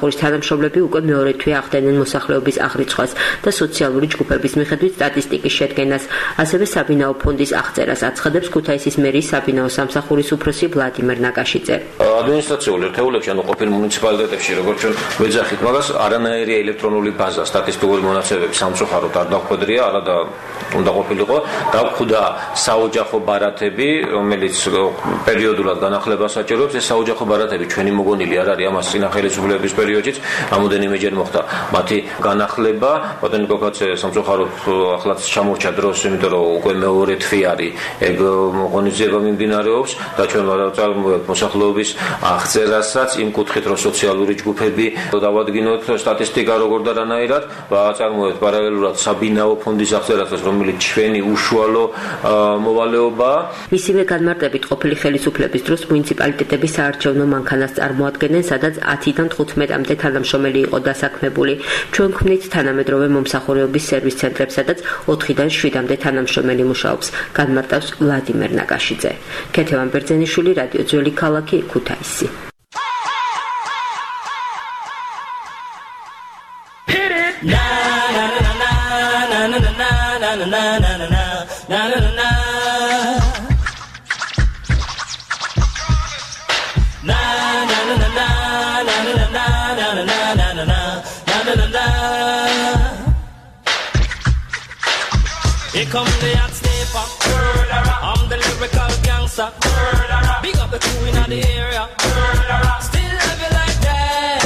თანამშრომლები უკვე მეორე თვე ახდენენ მოსახლეობის აღრიცხვას და სოციალური ჯგუფების მიხედვით სტატისტიკის შედგენას. ასევე საბინაო ფონდის აღწერას აცხადებს ქუთაისის მერიის საბინაო სამსახურის უფროსი ვლადიმერ ნაკაშიძე. ადმინისტრაციულ ერთეულებში, ანუ ყოფილ მუნიციპალიტეტებში, როგორც ჩვენ ვეძახით, მაგას არანაირი ელექტრონული ბაზა სტატისტიკური მონაცემები სამწუხაროდ არ დაგვხვედრია, არადა უნდა ყოფილიყო. დაგვხვდა საოჯახო ბარათები, რომელიც პერიოდულად განახლებას საჭიროებს. ეს საოჯახო ბარათები ჩვენი მოგონილი არ არის ამას წინა ხელისუფლების პერიოდშიც, რამოდენიმეჯერ მოხდა მათი განახლება. ბატონი კოკაცე სამწუხაროდ ახლაც ჩამორჩა დროს, იმიტომ რომ უკვე მეორე თვე არის ეგ ღონისძიება მიმდინარეობს და ჩვენ ვაწარმოებთ მოსახლეობის აღწერასაც იმ კუთხით, რომ სოციალური ჯგუფები დავადგინოთ სტატისტიკა როგორ და რანაირად, ვაწარმოებთ პარალელურად საბინაო ფონდის აღწერასაც, რომელიც ჩვენი უშუალო მოვალეობაა. მისივე განმარტებით ყოფილი ხელისუფლების დროს მუნიციპალიტეტები საარჩევნო მანქანას წარმოადგენენ, სადაც 10-დან 15-მდე თანამშრომელი იყო დასაქმებული. ჩვენ გვქნით თანამედროვე მომსახურების სერვის ცენტრებს, სადაც 4-დან 7-მდე თანამშრომელი მუშაობს, განმარტავს ვლადიმერ ნაკაშიძე. ქეთევან ბერძენიშვილი, რადიო ძველი ქალაქი, ქუთაისი. Here come the hot stepper, I'm the lyrical gangster. Big up the crew in the area, still love you like that.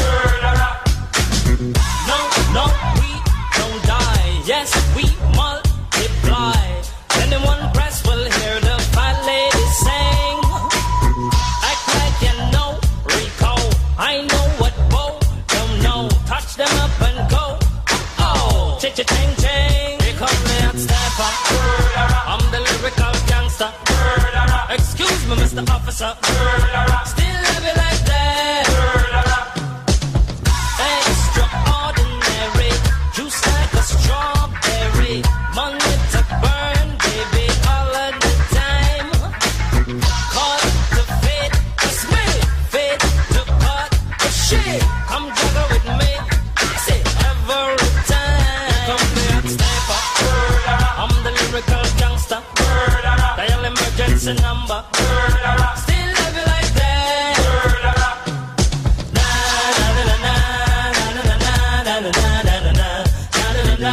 No, no, we don't die, yes, we multiply. Anyone press will hear the fat lady sing. Act like you know Rico, I know what Bo don't know. Touch them up and go, oh, ching ching. Here come the hot stepper, I'm the lyrical gangster. Excuse me, Mr. Officer, still love you like that. Extraordinary, juice like a strawberry. Money to burn, baby, all of the time. Caught the fate, it's me, fate to cut the shit. Come juggle with me, say every time. Come here, stepper, I'm the lyrical gangster. Dial emergency number, still love you like that. Na na na na na na na na na na na na na.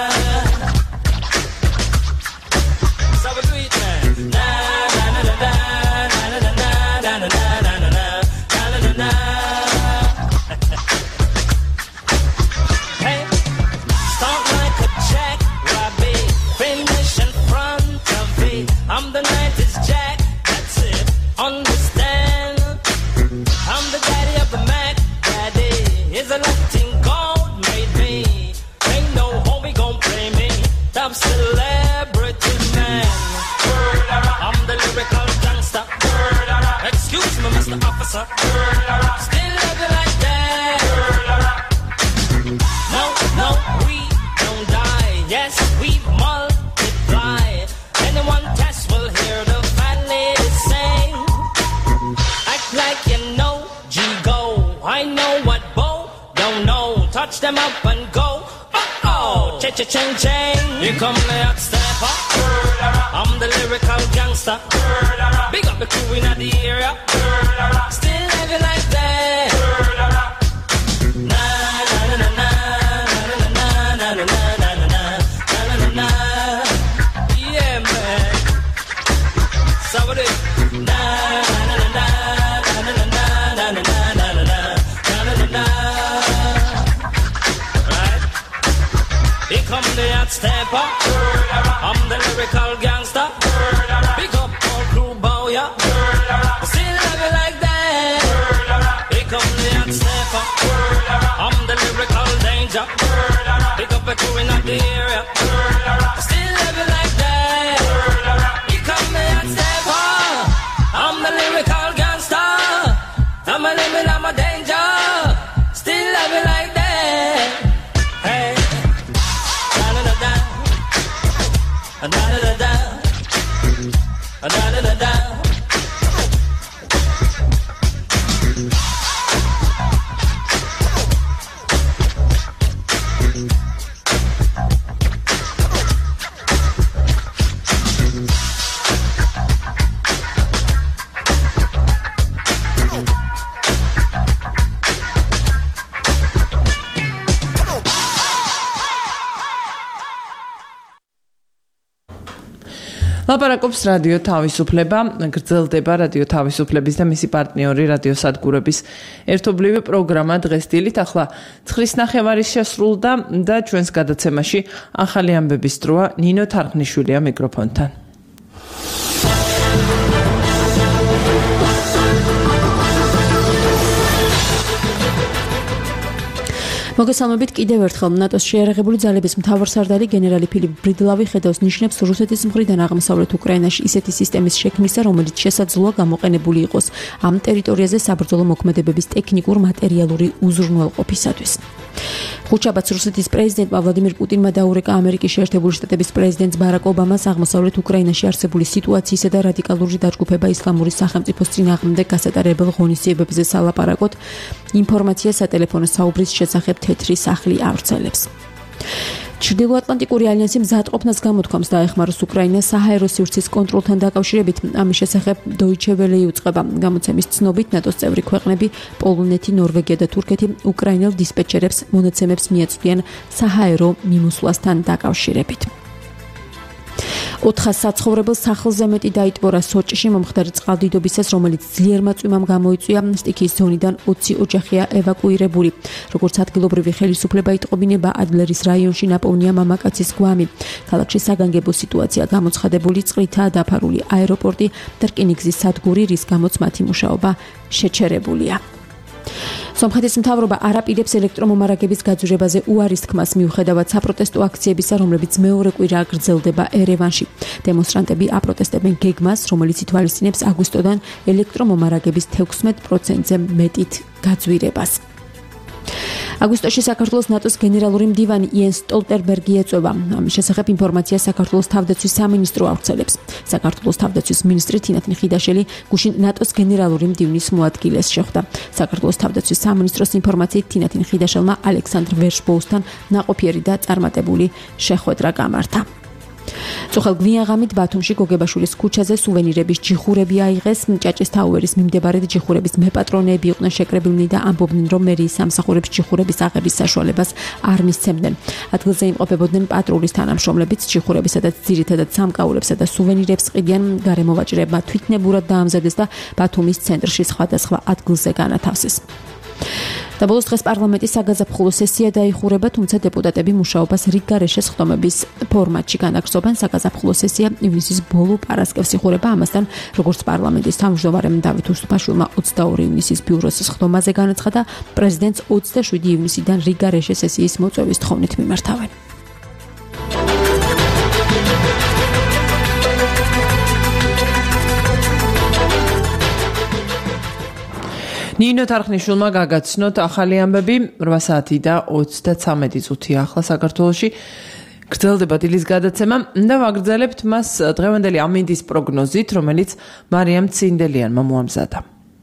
So we do it, man. Na na na na na na na na na na na na. Hey, start like a jackrabbit, finish in front of it. I'm the 90s Jack, that's it. Understand? I'm the daddy of the Mac. Daddy is a Latin gold made me. Ain't no homie gon' play me. Top celebrity man. I'm the lyrical gangster. Excuse me, Mr. Officer. Still love you like that. No, no, we don't die. Yes, we multiply. Anyone test will hear the fat lady sing. Act like you know G-Go. I know what Bo don't know. Touch them up and go. Oh, cha-cha-ching-ching. Here come the hot stepper, I'm the lyrical gangster. Big up the crew in the area, still love you like that. Na na na na na na na na na na na na. Yeah, man. So what it? Na na na na na na na na na na na na. Right? Here come the hot stepper, I'm the lyrical gangster. Big up all crew, bow ya. Still love you like that. Here come the hot stepper, I'm the lyrical danger. Big up the crew in the area. Still love you like that. Here come the hot stepper, I'm the lyrical gangster. I'm a limit, I'm a danger. Still love you like that. Hey. Da da da da, da da da da. ლაპარაკობს რადიო თავისუფლება, გრძელდება რადიო თავისუფლების და მისი პარტნიორი რადიო სადგურების ერთობლივი პროგრამა დღეს დილით. ახლა 9:30 შესრულდა და ჩვენს გადაცემაში ახალი ამბების დროა. ნინო თარხნიშვილია მიკროფონთან. მოგესალმებით კიდევ ერთხელ ნატოს შეიარაღებული ძალების მთავარსარდალი გენერალი ფილიპ ბრიდლავი ხედავს ნიშნებს რუსეთის მხრიდან აღმოსავლეთ უკრაინაში ისეთი სისტემის შექმნისა, რომელიც შესაძლოა გამოყენებული იყოს ამ ტერიტორიაზე საბრძოლო მოქმედებების ტექნიკურ მატერიალური უზრუნველყოფისათვის. ხუთშაბათს რუსეთის პრეზიდენტმა ვლადიმირ პუტინმა დაურეკა ამერიკის შეერთებული შტატების პრეზიდენტს ბარაკ ობამას აღმოსავლეთ უკრაინაში არსებული სიტუაციისა და რადიკალური დაჯგუფება ისლამური სახელმწიფოს წინააღმდეგ გასატარებელ ღონისძიებებზე სალაპარაკოდ ინფორმაცია სატელეფონო საუბრის შესახებ თეთრი სახლი ავრცელებს. ჩრდილოატლანტიკური ალიანსი მზადყოფნას გამოთქვამს დაეხმაროს უკრაინას საჰაერო სივრცის კონტროლთან დაკავშირებით. ამის შესახებ Deutsche Welle იუწყება. გამოცემის ცნობით ნატოს წევრი ქვეყნები პოლონეთი, ნორვეგია და თურქეთი უკრაინელ დისპეჩერებს მონაცემებს მიაწვდიან საჰაერო მიმოსვლასთან დაკავშირებით. 400 საცხოვრებელ სახლზე მეტი დაიტბორა სოჭში მომხდარი წყალდიდობისას, რომელიც ძლიერმა წვიმამ გამოიწვია. სტიქიის ზონიდან 20 ოჯახია ევაკუირებული. როგორც ადგილობრივი ხელისუფლება იტყობინება, ადლერის რაიონში ნაპოვნია მამაკაცის გვამი. ქალაქში საგანგებო სიტუაცია გამოცხადებული, წყლითაა დაფარული აეროპორტი და რკინიგზის სადგური, რის გამოც მათი მუშაობა შეჩერებულია. სომხეთის მთავრობა არ აპირებს ელექტრომომარაგების გაძვირებაზე უარის თქმას მიუხედავად საპროტესტო აქციებისა, რომლებიც მეორე კვირა გრძელდება ერევანში. დემონსტრანტები აპროტესტებენ გეგმას, რომელიც ითვალისწინებს აგვისტოდან ელექტრომომარაგების 16%-ზე მეტით გაძვირებას. აგვისტოში საქართველოს ნატოს გენერალური მდივანი იენს სტოლტერბერგი ეწვევა. ამის შესახებ ინფორმაცია საქართველოს თავდაცვის სამინისტრო ავრცელებს. საქართველოს თავდაცვის მინისტრი თინათინ ხიდაშელი გუშინ ნატოს გენერალური მდივნის მოადგილეს შეხვდა. საქართველოს თავდაცვის სამინისტროს ინფორმაციით თინათინ ხიდაშელმა ალექსანდრ ვერშბოუსთან ნაყოფიერი და წარმატებული შეხვედრა გამართა. წუხელ გვიანღამით ბათუმში გოგებაშვილის ქუჩაზე სუვენირების ჯიხურები აიღეს. ჭაჭის თაუერის მიმდებარედ ჯიხურების მეპატრონეები იყვნენ შეკრებილნი და ამბობდნენ, რომ მერიის სამსახურების ჯიხურების აღების საშუალებას არ მისცემდნენ. ადგილზე იმყოფებოდნენ პატრულის თანამშრომლებიც, ჯიხურებისა და ძირითადად სამკაულებსა და სუვენირებს ყიდიან. გარემოვაჭრებმა თვითნებურად დაამზადეს და ბათუმის ცენტრში სხვადასხვა ადგილზე განათავსეს. და ბოლოს დღეს პარლამენტის საგაზაფხულო სესია დაიხურება, თუმცა დეპუტატები მუშაობას რიგგარეშე სხდომების ფორმატში განაგრძობენ. საგაზაფხულო სესია ივნისის ბოლო პარასკევს იხურება. ამასთან, როგორც პარლამენტის თავმჯდომარემ დავით უსტუფაშვილმა 22 ივნისის ბიუროს სხდომაზე განაცხადა, პრეზიდენტს 27 ივნისიდან რიგგარეშე სესიის მოწვევის თხოვნით მიმართავენ. ნინო თარხნიშვილმა გაგაცნოთ ახალი ამბები 8 საათი და 33 წუთია ახლა საქართველოში. გრძელდება დილის გადაცემა და ვაგრძელებთ მას დღევანდელი ამინდის პროგნოზით, რომელიც მარიამ ცინდელიანმა მოამზადა.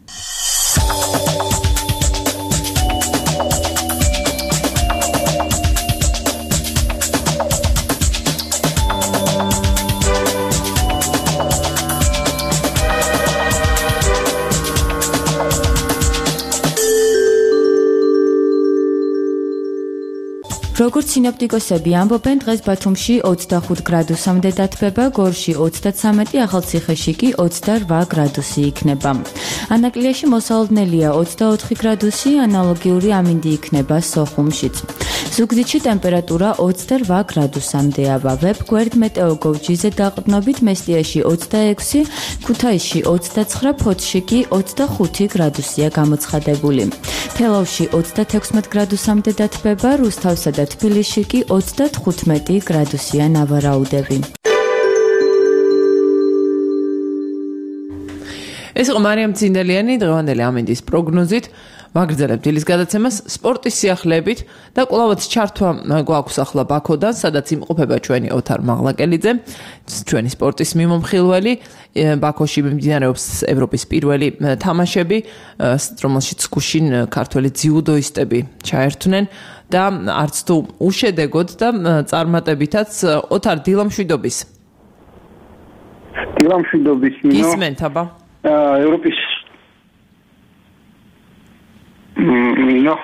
როგორც სინოპტიკოსები ამბობენ, დღეს ბათუმში 25 გრადუსამდე დათბება, გორში 33, ახალციხეში კი 28 გრადუსი იქნება. ანაკლიაში მოსალოდნელია 24 გრადუსი, ანალოგიური ამინდი იქნება სოხუმშიც. ზუგდიდში ტემპერატურა 28 გრადუსამდეა. ვებგვერდ მეტეოგოვჯიზე დაყრდნობით, მესტიაში 26, ქუთაისში 29, ფოთში კი 25 გრადუსია გამოცხადებული. თელავში 36 გრადუსამდე დათბება, რუსთავსა და თბილისში კი 35 გრადუსია ნავარაუდები. ეს იყო მარიამ ცინდელიანი დღევანდელი ამინდის პროგნოზით. ვაგრძელებთ დილის გადაცემას სპორტის სიახლეებით და კვლავაც ჩართვა გვაქვს ახლა ბაქოდან, სადაც იმყოფება ჩვენი ოთარ მაღლაკელიძე, ჩვენი სპორტის მიმომხილველი. ბაქოში მიმდინარეობს ევროპის პირველი თამაშები, რომელშიც გუშინ ქართველი ძიუდოისტები ჩაერთვნენ და არც თუ უშედეგოდ და წარმატებითაც ოთარ დილამშვიდობის. დილამშვიდობის მინო. ისმენთ აბა. ევროპის მინო.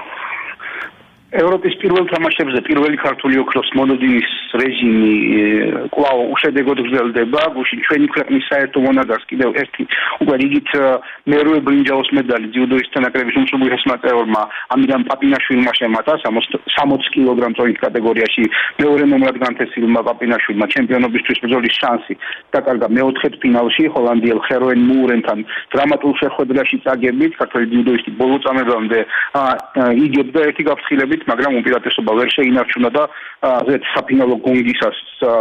ევროპის პირველ თამაშებზე პირველი ქართული ოქროს მონოდინის რეჟიმი კვლავ უშედეგოდ გრძელდება. გუშინ ჩვენი ქვეყნის საერთო მონადარს კიდევ ერთი უკვე რიგით მერვე ბრინჯაოს მედალი ძიუდოისტთა ნაკრების უმსხვილესმა წევრმა ამირან პაპინაშვილმა შემატა 60 კილოგრამ წონით კატეგორიაში მეორე ნომრად განთესილმა პაპინაშვილმა ჩემპიონობისთვის ბრძოლის შანსი დაკარგა მეოთხედფინალში ჰოლანდიელ ხეროენ მურენთან დრამატულ შეხვედრაში წაგებით ქართველი ძიუდოისტი ბოლო წამებამდე იგებდა ერთი გაფრთხილებით მაგრამ უპირატესობა ვერ შეინარჩუნა და საფინალო გუნდისას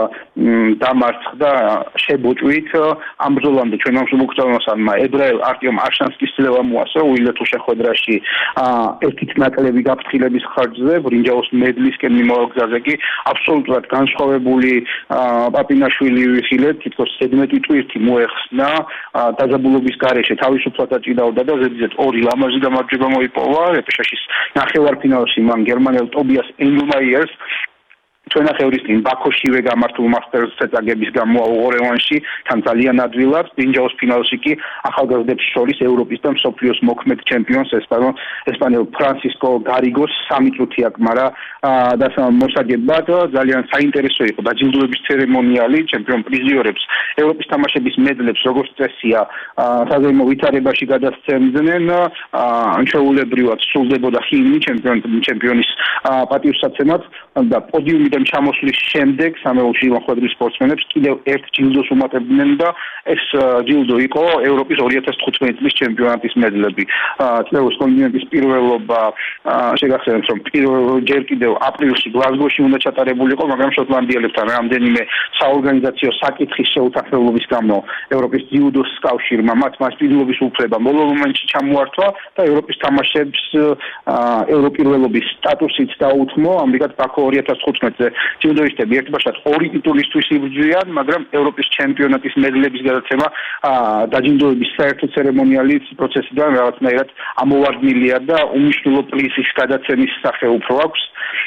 დამარცხდა შებოჭვით ამ ბრძოლამდე ჩვენმა მოგწონოსანმა ებრაელ არტიომ არშანსკის ცდილება მოასწრო უილეთო შეხვედრაში ერთით ნაკლები გაფრთხილების ხარჯზე ბრინჯაოს მედლისკენ მიმავალ გზაზე კი აბსოლუტურად განსხვავებული პაპინაშვილი ვიხილეთ თითქოს 17 ტვირთი მოეხსნა დაძაბულობის გარეშე თავისუფლად აჭიდაოდა და ზედიზედ ორი ლამაზი გამარჯვება მოიპოვა რეპეშაჟის ნახევარფინალში მან გერმანელ ტობიას ენგლმაიერს ჩვენახევრის წინ ბაქოშივე გამართულ მასტერს წაგების გამო ოღორევანში თან ძალიან ადვილად ბრინჯაოს ფინალში კი ახალგაზრდებს შორის ევროპის და მსოფლიოს მოქმედ ჩემპიონს ესპანელ ფრანსისკო გარიგოს 3 წუთი აკმარა და მოსაგებად ძალიან საინტერესო იყო დაჯილდოების ცერემონიალი ჩემპიონ პრიზიორებს ევროპის თამაშების მედლებს როგორც წესია საზეიმო ვითარებაში გადასცემდნენ ჩვეულებრივად სრულდებოდა ჰიმნი ჩემპიონის პატივსაცემად და პოდიუმიდან ჩამოსვლის შემდეგ სამეულში მოხვედრის სპორტსმენებს კიდევ ერთ ჯილდოს უმატებდნენ და ეს ჯილდო იყო ევროპის 2015 წლის ჩემპიონატის მედლები. წლების კონტინენტის პირველობა შეგახსენებთ რომ ჯერ კიდევ აპრილში გლაზგოში უნდა ჩატარებულიყო, მაგრამ შოტლანდიელებთან რამდენიმე საორგანიზაციო საკითხის შეუთანხმებლობის გამო ევროპის ჯილდოს კავშირმა მათ მასპინძლობის უფლება ბოლო მომენტში ჩამოართვა და ევროპის თამაშებს ევროპირველობის სტატუსით დაუთმო. ამრიგად ბაქო 2015-ზე ჯილდოისტები ერთბაშად 2 ტიტულისთვის იბრძვიან, მაგრამ ევროპის ჩემპიონატის მედლების გადაცემა დაჯილდოების საერთო ცერემონიალის პროცესიდან რაღაცნაირად ამოვარდნილია და უმნიშვნელო პრიზის გადაცემის სახე უფრო აქვს.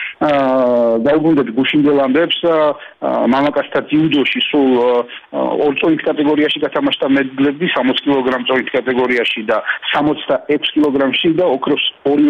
დაუბრუნდები გუშინდელ ამბებს მამაკაცთა ჯილდოში სულ 2 წონით კატეგორიაში გათამაშდა მედლები 60 კილოგრამ წონით კატეგორიაში და 66 კილოგრამში და ოქროს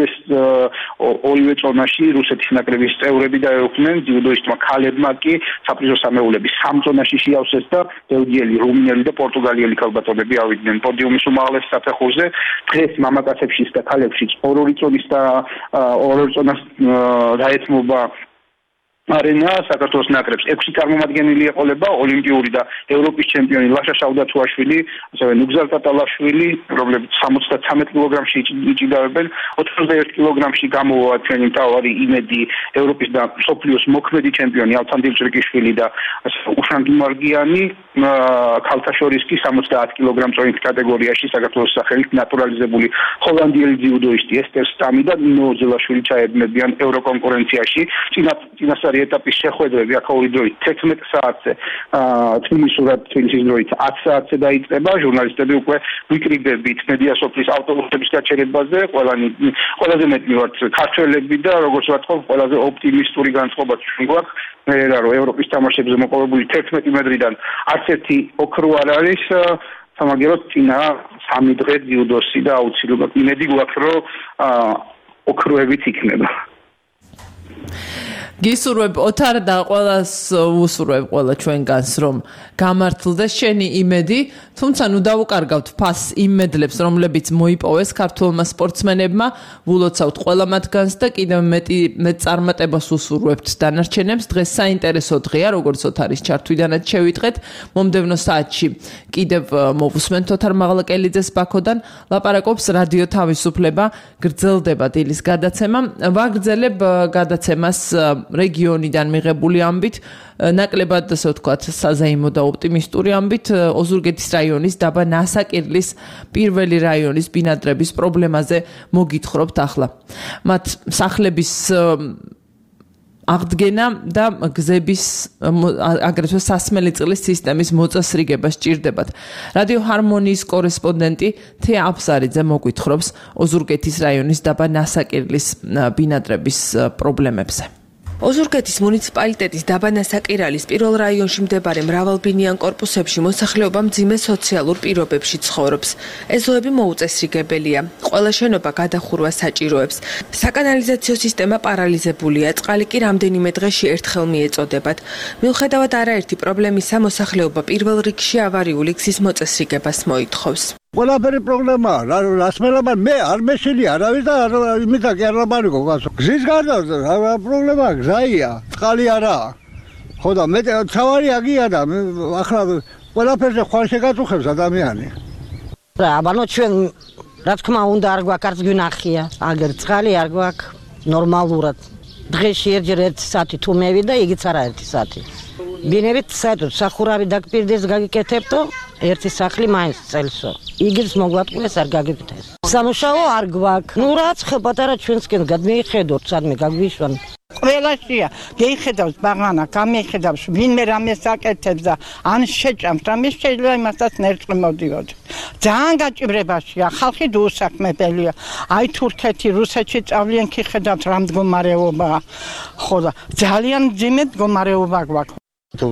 ორივე წონაში რუსეთის ნაკრების წევრები დაეუფლნენ ჯილდოისტმა ქალებმა კი საპრიზო სამეულები 3 წონაში შეავსეს და ბელგიელი, რუმინელი და პორტუგალიელი ქალბატონები ავიდნენ პოდიუმის უმაღლეს საფეხურზე. დღეს მამაკაცებშიც და ქალებშიც 2 წონის და 2 წონას დაეთმობა არენა საქართველოს ნაკრებს 6 წარმომადგენელი ეყოლება ოლიმპიური და ევროპის ჩემპიონი ლაშა შავდათუაშვილი, ასევე ნუგზარ ტატალაშვილი, რომლებიც 73 კილოგრამში იჭიდავენ, 91 კილოგრამში გამოვა ჩვენი მთავარი იმედი ევროპის და მსოფლიოს მოქმედი ჩემპიონი ალთანდილ ჭრიკიშვილი და უშან გიმარგიანი, ქალთა შორის კი 70 კილოგრამ წონით კატეგორიაში საქართველოს სახელით ნატურალიზებული ჰოლანდიელი ჯიუდოისტი ესტერ სტამი და ნინო ოზელაშვილი ჩაებმებიან ევროკონკურენციაში. წინასწარი ეტაპის შეხვედრები აქაური დროით 11 საათზე თბილისის დროით 10 საათზე დაიწყება. ჟურნალისტები უკვე ვიკრიბებით მედიასოფლის ავტობუსების გაჩერებაზე, ყველაზე მეტი ვართ ქართველები და როგორც ვთქვათ, ყველაზე ოპტიმისტური განწყობა ჩვენ გვაქვს. მე რა რომ ევროპის თამაშებზე მოპოვებული 11 მედლიდან არც ერთი ოქრო არ არის. სამაგეროდ წინა 3 დღე ჯიუდოსი და აუცილებლად იმედი გვაქვს რომ ოქროებით იქნება. გისურვებ ოთარ და ყველას უსურვებ ყველა ჩვენგანს რომ გამართლდეს შენი იმედი, თუმცა ნუ დავუკარგავთ ფასს იმ მედლებს, რომლებიც მოიპოვეს ქართულმა სპორტსმენებმა, ვულოცავთ ყველა მათგანს და კიდევ მეტ წარმატებას უსურვებთ დანარჩენებს. დღეს საინტერესო დღეა, როგორც ოთარის ჩართვიდანაც შევიტყეთ. მომდევნო საათში კიდევ მოვუსმენთ ოთარ მაღლაკელიძეს ბაქოდან, ლაპარაკობს რადიო თავისუფლება, გრძელდება დილის გადაცემა. ვაგრძელებ გადაცემას რეგიონიდან მიღებული ამბით, ნაკლებად ასე ვთქვათ, საზეიმო და ოპტიმისტური ამბით, ოზურგეთის რაიონის დაბა ნასაკირლის პირველი რაიონის ბინადრების პრობლემაზე მოგითხრობთ ახლა. მათ სახლების აღდგენა და გზების აგრეთვე სასმელი წყლის სისტემის მოწესრიგება სჭირდებათ. რადიო ჰარმონიის კორესპონდენტი თეა აფსარიძე მოგვითხრობს ოზურგეთის რაიონის დაბა ნასაკირლის ბინადრების პრობლემებზე. ოზურგეთის მუნიციპალიტეტის დაბა ნასაკირალის პირველ რაიონში მდებარე მრავალბინიან კორპუსებში მოსახლეობა მძიმე სოციალურ პირობებში ცხოვრობს. ეზოები მოუწესრიგებელია. ყველა შენობა გადახურვას საჭიროებს. საკანალიზაციო სისტემა პარალიზებულია, წყალი კი რამდენიმე დღეში ერთხელ მიეწოდებათ. მიუხედავად არაერთი პრობლემისა, მოსახლეობა პირველ რიგში ავარიული გზის მოწესრიგებას მოითხოვს. ყველაფერი პრობლემაა, რას მელაბარ მე არ მეშინი არავის და იმითა კი არ ლაბარიკო გასო. გზის გარდა პრობლემაა, გზაია, წყალი არაა. ხო და მე თავარი აგია და ახლა ყველაფერზე ხვალ შეგაწუხებს ადამიანი. აბანო ჩვენ რა თქმა უნდა არ გვაქვს არც გვინახია, აგერ წყალი არ გვაქვს ნორმალურად. დღეში ერთჯერ 1 საათი თუ მევიდა, იგიც არა 1 საათი. ბინებით საერთოდ სახურავი დაგპირდეს გაგიკეთებთო, ერთი სახლი მაინც წელსო. იგიც მოგვატყუეს არ გაგიკეთეს. სამუშაო არ გვაქვს. ნუ რაც ხე პატარა ჩვენსკენ გადმეიხედოთ, სადმე გაგვიშვან. ყველაშია, გეიხედავს ბაღანა, გამეიხედავს, ვინმე რამეს აკეთებს და ან შეჭამს, რამე შეიძლება იმასაც ნერწყვი მოდიოდ. ძალიან გაჭირებაშია, ხალხი დუუსაქმებელია. აი თურქეთი, რუსეთში წავლიან კი ხედავთ რა მდგომარეობაა. ხო და ძალიან მძიმე მდგომარეობა გვაქვს. თუ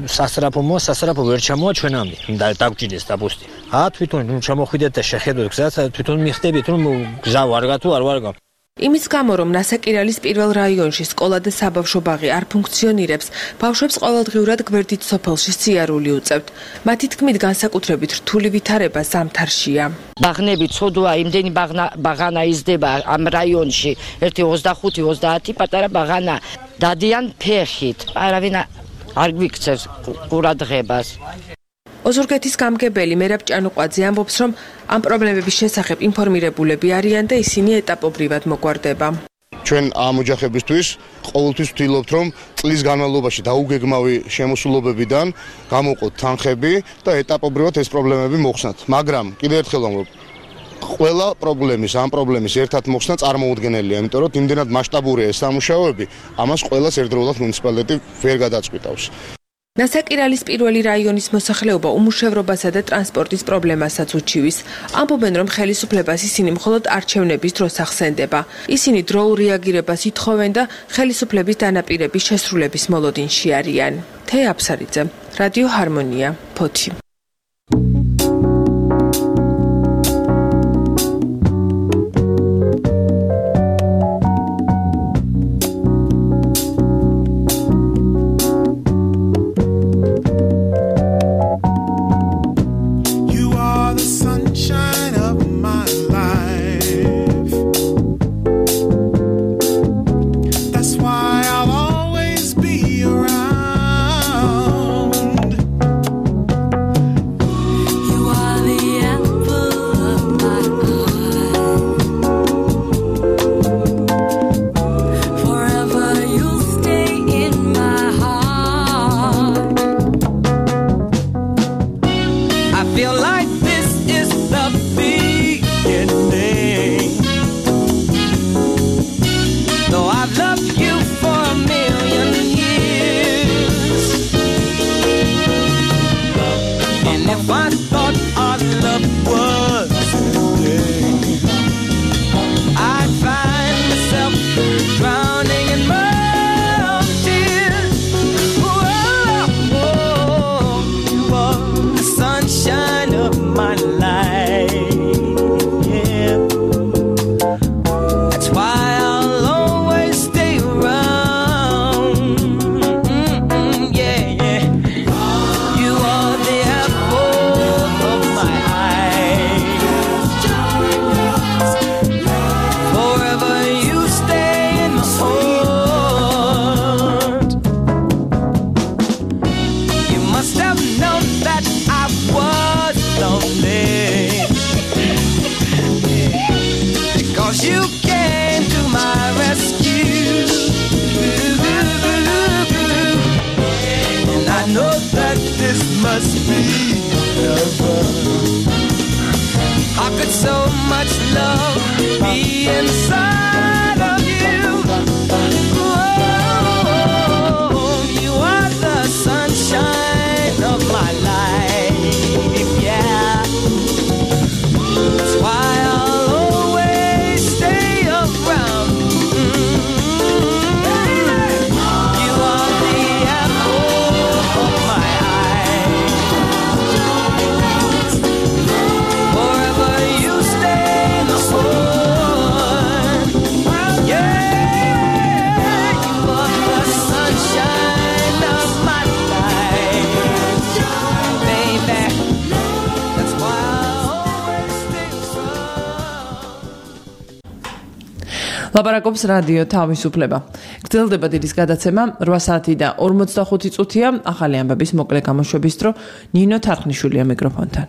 სასწრაფო ვერ ჩამოა ჩვენამდე და დაგჭირდეს დაბუსტი. თვითონ ჩამოხვიდეთ და შეხედოთ გზას, თვითონ მიხდებით რომ გზა ვარგა თუ არ ვარგა. იმის გამო რომ ნასაკირალის პირველ რაიონში სკოლა და საბავშვო ბაღი არ ფუნქციონირებს, ბავშვებს ყოველდღიურად გვერდით სოფელში სიარული უწევთ. მათი თქმით განსაკუთრებით რთული ვითარება ზამთარშია. ბაღნები ცოდვა, იმდენი ბაღანა იზრდება ამ რაიონში, ერთი 25-30 პატარა ბაღანა დადიან ფეხით. არავინ არ გვიქცევს ყურადღებას. ოზურგეთის გამგებელი მერაბ ჭანუყვაძე ამბობს, რომ ამ პრობლემების შესახებ ინფორმირებულები არიან და ისინი ეტაპობრივად მოგვარდება. ჩვენ ამ ოჯახებისთვის ყოველთვის ვთილობთ, რომ წლის განმავლობაში დაუგეგმავი შემოსულობებიდან გამოვყოთ თანხები და ეტაპობრივად ეს პრობლემები მოხსნათ. მაგრამ კიდევ ერთხელ ვამბობ, ყველა ამ პრობლემის ერთად მოხსნა წარმოუდგენელია, იმიტომ რომ იმდენად მასშტაბურია ეს სამუშაოები, ამას ყველას ერთდროულად მუნიციპალიტეტი ვერ გადაწყვიტავს. ნასაკირალის პირველი რაიონის მოსახლეობა უმუშევრობასა და ტრანსპორტის პრობლემასაც უჩივის. ამბობენ, რომ ხელისუფლებას ისინი მხოლოდ არჩევნების დროს ახსენდება. ისინი დროულ რეაგირებას ითხოვენ და ხელისუფლების დანაპირების შესრულების მოლოდინში არიან. თეა აფსარიძე, რადიო ჰარმონია, ფოთი. ლაპარაკობს რადიო თავისუფლება. გრძელდება დილის გადაცემა 8 საათი და 45 წუთია. ახალი ამბების მოკლე გამოშვების დრო ნინო თარხნიშვილია მიკროფონთან.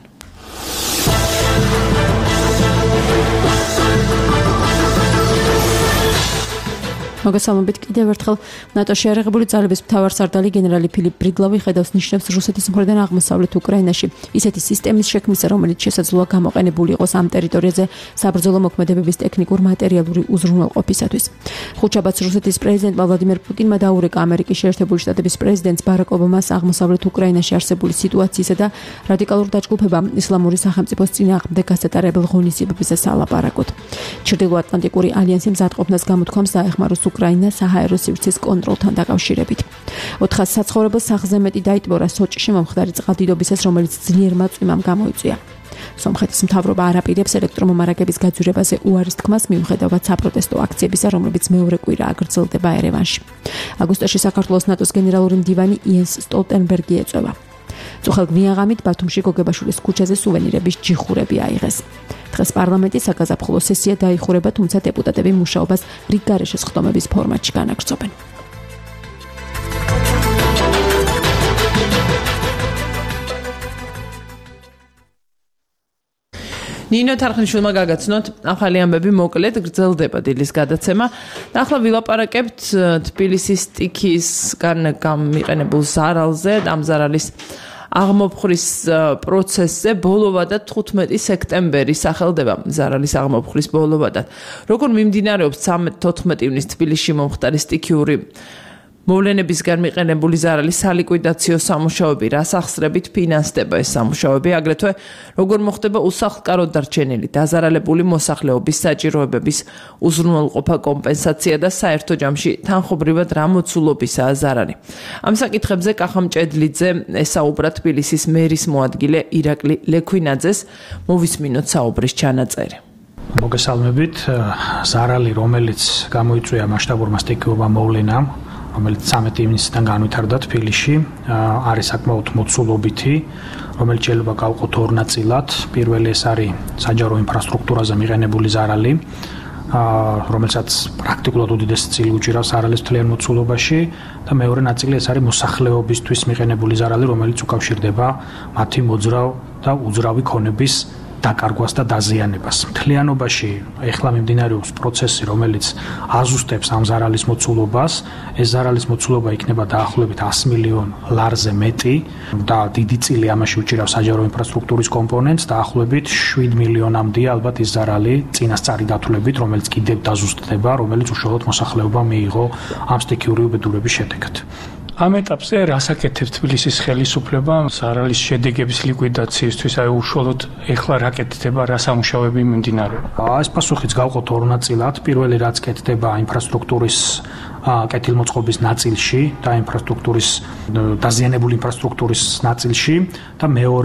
მოგესალმებით კიდევ ერთხელ ნატოს შეერაღებული ძალების მთავარსარდალი გენერალი ფილიპ ბრიგლავი ხედავს ნიშნებს რუსეთის მხრიდან აღმოსავლეთ უკრაინაში ისეთი სისტემის შექმნისა, რომელიც შესაძლოა გამოყენებული იყოს ამ ტერიტორიაზე საბრძოლო მოქმედებების ტექნიკურ მატერიალური უზრუნველყოფისათვის. ხუთშაბათს რუსეთის პრეზიდენტმა ვლადიმერ პუტინმა დაურეკა ამერიკის შეერთებული შტატების პრეზიდენტს ბარაკ ობამას აღმოსავლეთ უკრაინაში არსებული სიტუაციისა და რადიკალურ დაჯგუფებამ ისლამური სახელმწიფოს წინააღმდეგ გასატარებელ ღონისძიებებზე სალაპარაკოთ. ჩრდილოატლანტიკური ალიანსი მზადყოფნას გამოთქვამს დაეხმაროს უკრაინას საჰაერო სივრცის კონტროლთან დაკავშირებით. 400 საცხოვრებელ სახლზე მეტი დაიტბორა სოჭში მომხდარი წყალდიდობისას, რომელიც ძლიერმა წვიმამ გამოიწვია. სომხეთის მთავრობა არ აპირებს ელექტრომომარაგების გაძვირებაზე უარის თქმას, მიუხედავად საპროტესტო აქციებისა, რომლებიც მეორე კვირაა გრძელდება ერევანში. აგვისტოში საქართველოს ნატოს გენერალური მდივანი იენს სტოლტენბერგი ეწვევა. წუხელგვიანღამით ბათუმში გოგებაშვილის ქუჩაზე სუვენირების ჯიხურები აიღეს. დღეს პარლამენტის საგაზაფხულო სესია დაიხურება, თუმცა დეპუტატები მუშაობას რიგ გარეშე სხდომების ფორმატში განაგრძობენ. ნინო თარხნიშვილმა გაგაცნოთ ახალი ამბები მოკლედ გრძელდება დილის გადაცემა და ახლა ვილაპარაკებთ თბილისის სტიქისგან გამიყენებულ ზარალზე და ამ ზარალის აღმოფხვრის პროცესზე ბოლოვადა 15 სექტემბერი სახელდება ზარალის აღმოფხვრის ბოლოვადა. როგორ მიმდინარეობს 13-14 ივნის თბილისში მომხდარი სტიქიური მოვლენებისგან მიყენებული ზარალის სალიკვიდაციო სამუშაოები, რას ახსრებით ფინანსდება ეს სამუშაოები, აგრეთვე როგორ მოხდება უსახლკაროდ დარჩენილი დაზარალებული მოსახლეობის საჭიროებების უზრუნველყოფა, კომპენსაცია და საერთო ჯამში თანხობრივად რა მოცულობისაა ზარალი. ამ საკითხებზე კახა მჭედლიძე ესაუბრა თბილისის მერის მოადგილე ირაკლი ლექვინაძეს, მოვისმინოთ საუბრის ჩანაწერი. მოგესალმებით, ზარალი, რომელიც გამოიწვია მასშტაბურმა სტიქიურმა მოვლენამ, რომელიც 13 ივნისიდან განვითარდა თბილისში, არის საკმაოდ მოცულობითი, რომელიც შეიძლება გავყოთ ორ ნაწილად. პირველი ეს არის საჯარო ინფრასტრუქტურაზე მიღენებული ზარალი, რომელსაც პრაქტიკულად უდიდესი წილი უჭირავს ზარალის მთლიან მოცულობაში და მეორე ნაწილი ეს არის მოსახლეობისთვის მიღენებული ზარალი, რომელიც უკავშირდება მათი მოძრავ და უძრავი ქონების დაკარგვას და დაზიანებას. მთლიანობაში ეხლა მიმდინარეობს პროცესი, რომელიც აზუსტებს ამ ზარალის მოცულობას. ეს ზარალის მოცულობა იქნება დაახლოებით 100 მილიონ ლარზე მეტი და დიდი წილი ამაში უჭირავს საჯარო ინფრასტრუქტურის კომპონენტს, დაახლოებით 7 მილიონამდე ალბათ ის ზარალი წინასწარი დათვლებით, რომელიც კიდევ დაზუსტდება, რომელიც უშუალოდ მოსახლეობამ მიიღო ამ სტიქიური უბედურების შედეგად. ამ ეტაპზე რას აკეთებს თბილისის ხელისუფლება ზარალის შედეგების ლიკვიდაციისთვის, აი უშუალოდ ეხლა რა კეთდება, რა სამუშაოები მიმდინარეობს? ეს პასუხიც გავყოთ ორ ნაწილად. პირველი რაც კეთდება ინფრასტრუქტურის კეთილმოწყობის ნაწილში და ინფრასტრუქტურის დაზიანებული ინფრასტრუქტურის ნაწილში და მეორე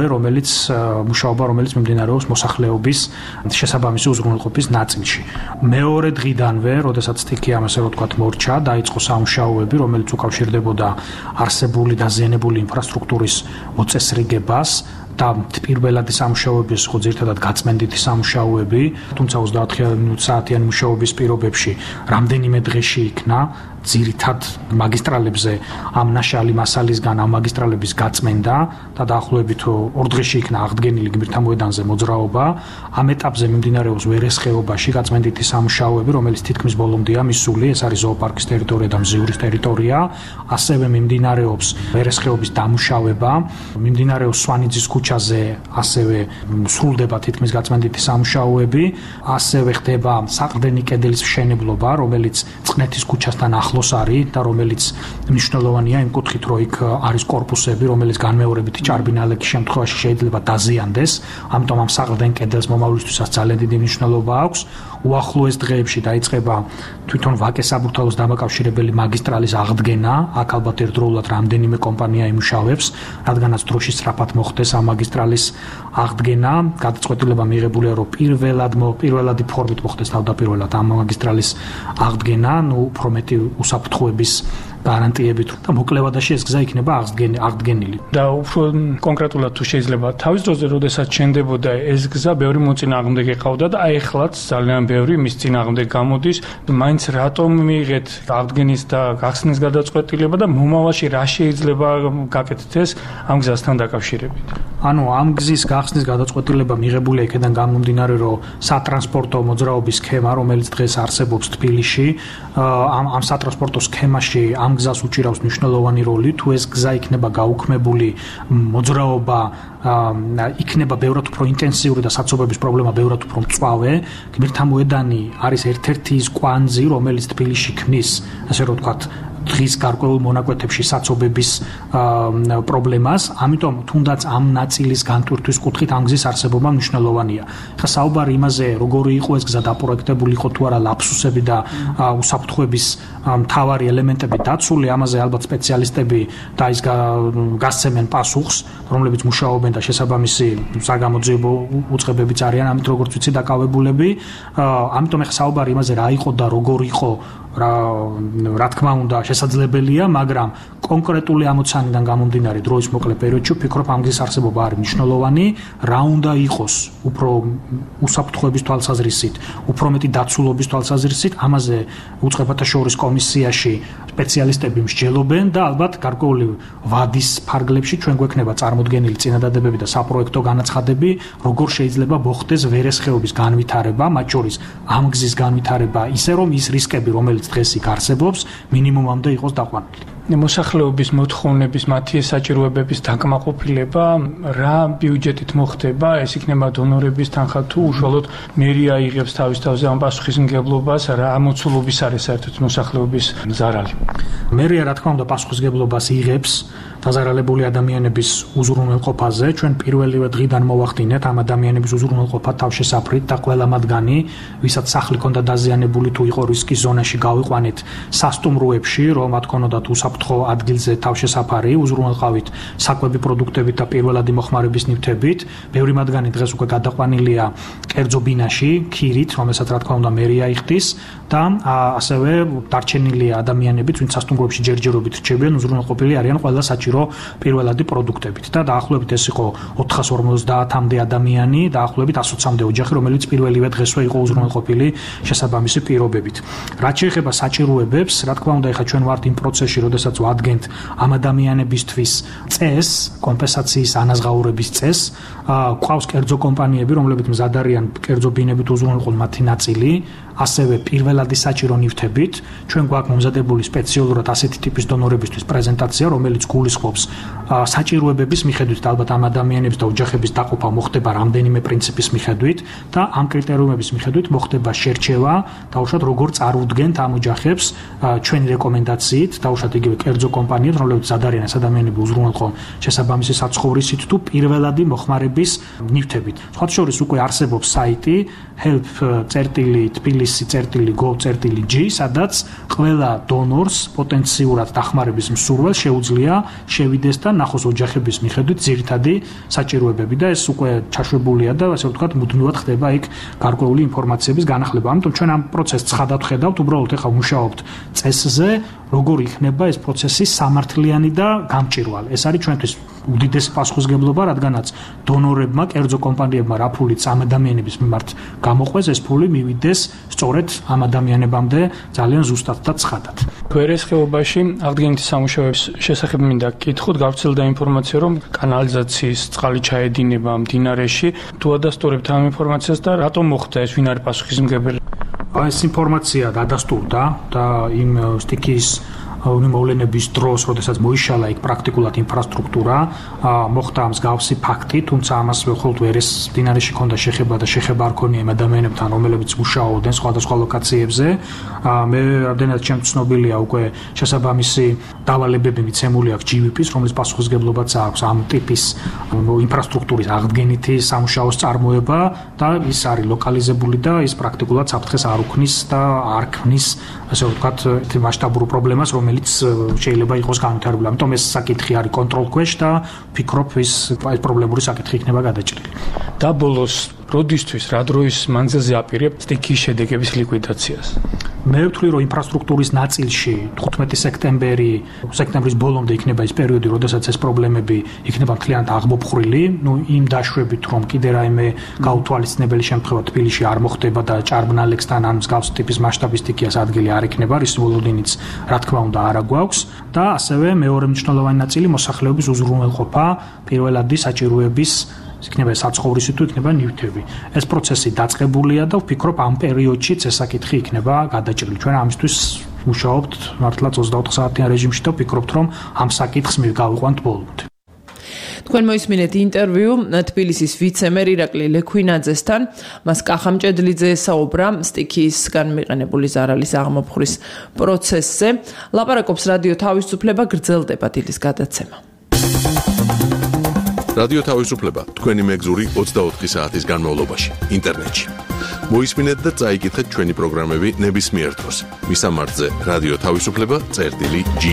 მუშაობა რომელიც მიმდინარეობს მოსახლეობის შესაბამისი უზრუნველყოფის ნაწილში. მეორე დღიდანვე, როდესაც სტიქია ასე რომ ვთქვათ მორჩა, დაიწყო სამუშაოები, რომელიც უკავშირდებოდა არსებული დაზიანებული ინფრასტრუქტურის მოწესრიგებას და პირველადი სამუშაოები იყო ძირითადად გაწმენდითი სამუშაოები, თუმცა 24 საათიანი მუშაობის პირობებში რამდენიმე დღეში იქნა ძირითად მაგისტრალებზე ამ ნაშალი მასალისგან ამ მაგისტრალების გაწმენდა და დაახლოებით 2 დღეში იქნა აღდგენილი გმირთა მოედანზე მოძრაობა. ამ ეტაპზე მიმდინარეობს ვერესხეობაში გაწმენდითი სამუშაოები, რომელიც თითქმის ბოლომდეა მისული, ეს არის ზოოპარკის ტერიტორია და მზივრის ტერიტორია. ასევე მიმდინარეობს ვერესხეობის დამუშავება, მიმდინარეობს სვანიძის ქუჩაზე, ასევე სრულდება თითქმის გაწმენდითი სამუშაოები, ასევე ხდება საყრდენი კედლის მშენებლობა, რომელიც წყნეთის ქუჩასთან ახლოს არის და რომელიც მნიშვნელოვანია იმ კუთხით, რომ იქ არის კორპუსები, რომელიც განმეორებითი ჭარბინალექის შემთხვევაში შეიძლება დაზიანდეს, ამიტომ ამ საყრდენ კედელს მომავლისთვისაც ძალიან დიდი მნიშვნელობა აქვს. უახლოეს დღეებში დაიწყება თვითონ ვაკეს საბურთალოს დამაკავშირებელი მაგისტრალის აღდგენა, აქ ალბათ ერთდროულად რამდენიმე კომპანია იმუშავებს, რადგანაც დროში სწრაფად მოხდეს ამ მაგისტრალის აღდგენა, გადაწყვეტილება მიიღებულია, რომ პირველადი ფორმით მოხდეს თავდაპირველად ამ მაგისტრალის აღდგენა, უფრო მეტი უსაფრთხოების გარანტიებით და მოკლევადაში ეს გზა იქნება აღდგენილი. და უფრო კონკრეტულად თუ შეიძლება თავის დროზე, როდესაც შენდებოდა ეს გზა, ბევრი მოწინააღმდეგე ყავდა და აი ეხლაც ძალიან ბევრი მის წინააღმდეგ გამოდის. მაინც რატომ მიიღეთ აღდგენის და გახსნის გადაწყვეტილება და მომავალში რა შეიძლება გაკეთდეს ამ გზასთან დაკავშირებით? ანუ ამ გზის გახსნის გადაწყვეტილება მიღებულია იქიდან გამომდინარე, რომ სატრანსპორტო მოძრაობის სქემა, რომელიც დღეს არსებობს თბილისში, ამ სატრანსპორტო სქემაში ამ გზას უჭირავს მნიშვნელოვანი როლი. თუ ეს გზა იქნება გაუქმებული, მოძრაობა იქნება ბევრად უფრო ინტენსიური და საცობების პრობლემა ბევრად უფრო მწვავე. გმირთა მოედანი არის ერთ-ერთი ის კვანძი, რომელიც თბილისში ქმნის, ასე რომ ვთქვათ, დღის გარკვეულ მონაკვეთებში საცობების პრობლემას, ამიტომ თუნდაც ამ ნაწილის განტვირთვის კუთხით ამ გზის არსებობა მნიშვნელოვანია. ხა საუბარი იმაზე, როგორი იყო ეს გზა დაპროექტებული იყო თუ არა, ლაფსუსები და უსაფრთხოების მთავარი ელემენტები დაცული, ამაზე ალბათ სპეციალისტები და ის გასცემენ პასუხს, რომლებიც მუშაობენ და შესაბამისი საგამოძიებო უწყებებიც არიან, ამით როგორც ვიცი დაკავებულები. ამიტომ ხა საუბარი იმაზე რა იყო და როგორ იყო, რა თქმა უნდა შესაძლებელია, მაგრამ კონკრეტული ამოცანიდან გამომდინარე დროის მოკლე პერიოდში ვფიქრობ ამ გზის არსებობა არის მნიშვნელოვანი, რა უნდა იყოს უფრო უსაფრთხოების თვალსაზრისით, უფრო მეტი დაცულობის თვალსაზრისით, ამაზე უწყებათა შორის კომისიაში სპეციალისტები მსჯელობენ და ალბათ გარკვეული ვადის ფარგლებში ჩვენ გვექნება წარმოდგენილი წინადადებები და საპროექტო განაცხადები, როგორ შეიძლება მოხდეს ვერესხეობის განვითარება, მათ შორის ამ გზის განვითარება, ისე რომ ის რისკები, რომელიც დღეს იქ არსებობს, მინიმუმამდე იყოს დაყვანილი. მოსახლეობის მოთხოვნების, მათი საჭიროებების დაკმაყოფილება რა ბიუჯეტით მოხდება? ეს იქნება დონორების თანხა თუ უშუალოდ მერია იღებს თავის თავზე ამ პასუხისმგებლობას? რა მოცულობის არის საერთოდ მოსახლეობის ზარალი? მერია რა თქმა უნდა პასუხისმგებლობას იღებს დაზარალებული ადამიანების უზრუნველყოფაზე. ჩვენ პირველივე დღიდან მოვახდინეთ ამ ადამიანების უზრუნველყოფა თავშესაფრით და ყველა მათგანი, ვისაც სახლი ჰქონდა დაზიანებული თუ იყო რისკის ზონაში, გავიყვანეთ სასტუმროებში, რომ მათ ჰქონოდათ უსაფრთხო ადგილზე თავშესაფარი, უზრუნველყავით საკვები პროდუქტებით და პირველადი მოხმარების ნივთებით. ბევრი მათგანი დღეს უკვე გადაყვანილია კერძო ბინაში, ქირით, რომელსაც რა თქმა უნდა მერია იხდის და ასევე დარჩენილია ადამიანებიც, ვინც სასტუმროებში ჯერჯერობით რჩებიან, უზრუნველყოფილი არიან ყველა საჭირო პირველადი პროდუქტებით და დაახლოებით ეს იყო 450-მდე ადამიანი, დაახლოებით 120-მდე ოჯახი, რომელიც პირველივე დღესვე იყო უზრუნველყოფილი შესაბამისი პირობებით. რაც შეეხება საჭიროებებს, რა თქმა უნდა, ეხლა ჩვენ ვართ იმ პროცესში, როდესაც ვადგენთ ამ ადამიანებისთვის წესს, კომპენსაციის ანაზღაურების წესს, ყავს კერძო კომპანიები, რომლებიც მზად არიან კერძო ბინებით უზრუნველყონ მათი ნაწილი, ასევე პირველადი საჭირო ნივთებით. ჩვენ გვაქვს მომზადებული სპეციალურად ასეთი ტიპის დონორებისთვის პრეზენტაცია, რომელიც გულისხმობს საჭიროებების მიხედვით და ალბათ ამ ადამიანების და ოჯახების დაყოფა მოხდება რამდენიმე პრინციპის მიხედვით და ამ კრიტერიუმების მიხედვით მოხდება შერჩევა, დაუშვათ როგორ წარუდგენთ ამ ოჯახებს ჩვენი რეკომენდაციით, დაუშვათ იგივე კერძო კომპანიებს, რომლებიც მზად არიან ეს ადამიანები უზრუნველყონ შესაბამისი საცხოვრისით თუ პირველადი მოხმარების ნივთებით. სხვათა შორის უკვე არსებობს საიტი help.tbilisi.gov.g, სადაც ყველა დონორს პოტენციურად დახმარების მსურველს შეუძლია შევიდეს და ნახოს ოჯახების მიხედვით ძირითადი საჭიროებები და ეს უკვე ჩაშვებულია და ასე ვთქვათ მუდმივად ხდება იქ გარკვეული ინფორმაციების განახლება. ამიტომ ჩვენ ამ პროცესს ცხადად ხედავთ, უბრალოდ ეხლა მუშაობთ წესზე, როგორ იქნება ეს პროცესი სამართლიანი და გამჭირვალე. ეს არის ჩვენთვის უდიდესი პასუხისმგებლობა, რადგანაც დონორებმა, კერძო კომპანიებმა რა ფულიც ამ ადამიანების მიმართ გამოყვეს, ეს ფული მივიდეს სწორედ ამ ადამიანებამდე ძალიან ზუსტად და ცხადად. ვერესხეობაში აღდგენითი სამუშაოების შესახებ მინდა გკითხოთ, გავრცელდა ინფორმაცია, რომ კანალიზაციის წყალი ჩაედინება მდინარეში. თუ ადასტურებთ ამ ინფორმაციას და რატომ მოხდა ეს, ვინ არის პასუხისმგებელი? ეს ინფორმაცია დადასტურდა და იმ სტიქიის მოვლენების დროს, როდესაც მოიშალა იქ პრაქტიკულად ინფრასტრუქტურა, მოხდა მსგავსი ფაქტი, თუმცა ამას მხოლოდ ვერეს მდინარეში ჰქონდა შეხება და შეხება არ ქონია იმ ადამიანებთან, რომლებიც მუშაობდნენ სხვადასხვა ლოკაციებზე. მე რამდენად ჩემს ცნობილია უკვე შესაბამისი დავალებები მიცემული აქვს GVP-ს, რომლის პასუხისმგებლობაც აქვს ამ ტიპის ინფრასტრუქტურის აღდგენითი სამუშაოს წარმოება და ის არის ლოკალიზებული და ის პრაქტიკულად საფრთხეს არ უქმნის და არ ქმნის, ასე ვთქვათ, მასშტაბურ პრობლემას, რომელიც შეიძლება იყოს განვითარებული. ამიტომ ეს საკითხი არის კონტროლ ქვეშ და ვფიქრობ ეს პრობლემური საკითხი იქნება გადაჭრილი. და ბოლოს, როდისთვის, რა დროის მანძილზე აპირებთ სტიქიის შედეგების ლიკვიდაციას? მე ვთვლი რომ ინფრასტრუქტურის ნაწილში 15 სექტემბრის ბოლომდე იქნება ის პერიოდი, როდესაც ეს პრობლემები იქნება მთლიანად აღმოფხრილი, იმ დაშვებით რომ კიდე რაიმე გაუთვალისწინებელი შემთხვევა თბილისში არ მოხდება და ჭარბნალექსთან ან მსგავს ტიპის მასშტაბის სტიქიას ადგილი არ იქნება, რის ვოლოდინიც რა თქმა უნდა არა გვაქვს და ასევე მეორე მნიშვნელოვანი ნაწილი მოსახლეობის უზრუნველყოფა პირველადი საჭიროების იქნება საცხოვრისი თუ იქნება ნივთები. ეს პროცესი დაწყებულია და ვფიქრობ ამ პერიოდშიც ეს საკითხი იქნება გადაჭრილი. ჩვენ ამისთვის მუშაობთ მართლაც 24 საათიან რეჟიმში და ვფიქრობთ რომ ამ საკითხს მივგავიყვანთ ბოლომდე. თქვენ მოისმინეთ ინტერვიუ თბილისის ვიცე-მერ ირაკლი ლექვინაძესთან. მას კახამჭედლიძე ესაუბრა სტიქიისგან მიყენებული ზარალის აღმოფხვრის პროცესზე. ლაპარაკობს რადიო თავისუფლება, გრძელდება დილის გადაცემა. რადიო თავისუფლება თქვენი მეგზური 24 საათის განმავლობაში ინტერნეტში. მოისმინეთ და წაიკითხეთ ჩვენი პროგრამები ნებისმიერ დროს. მისამართზე რადიო თავისუფლება.ge.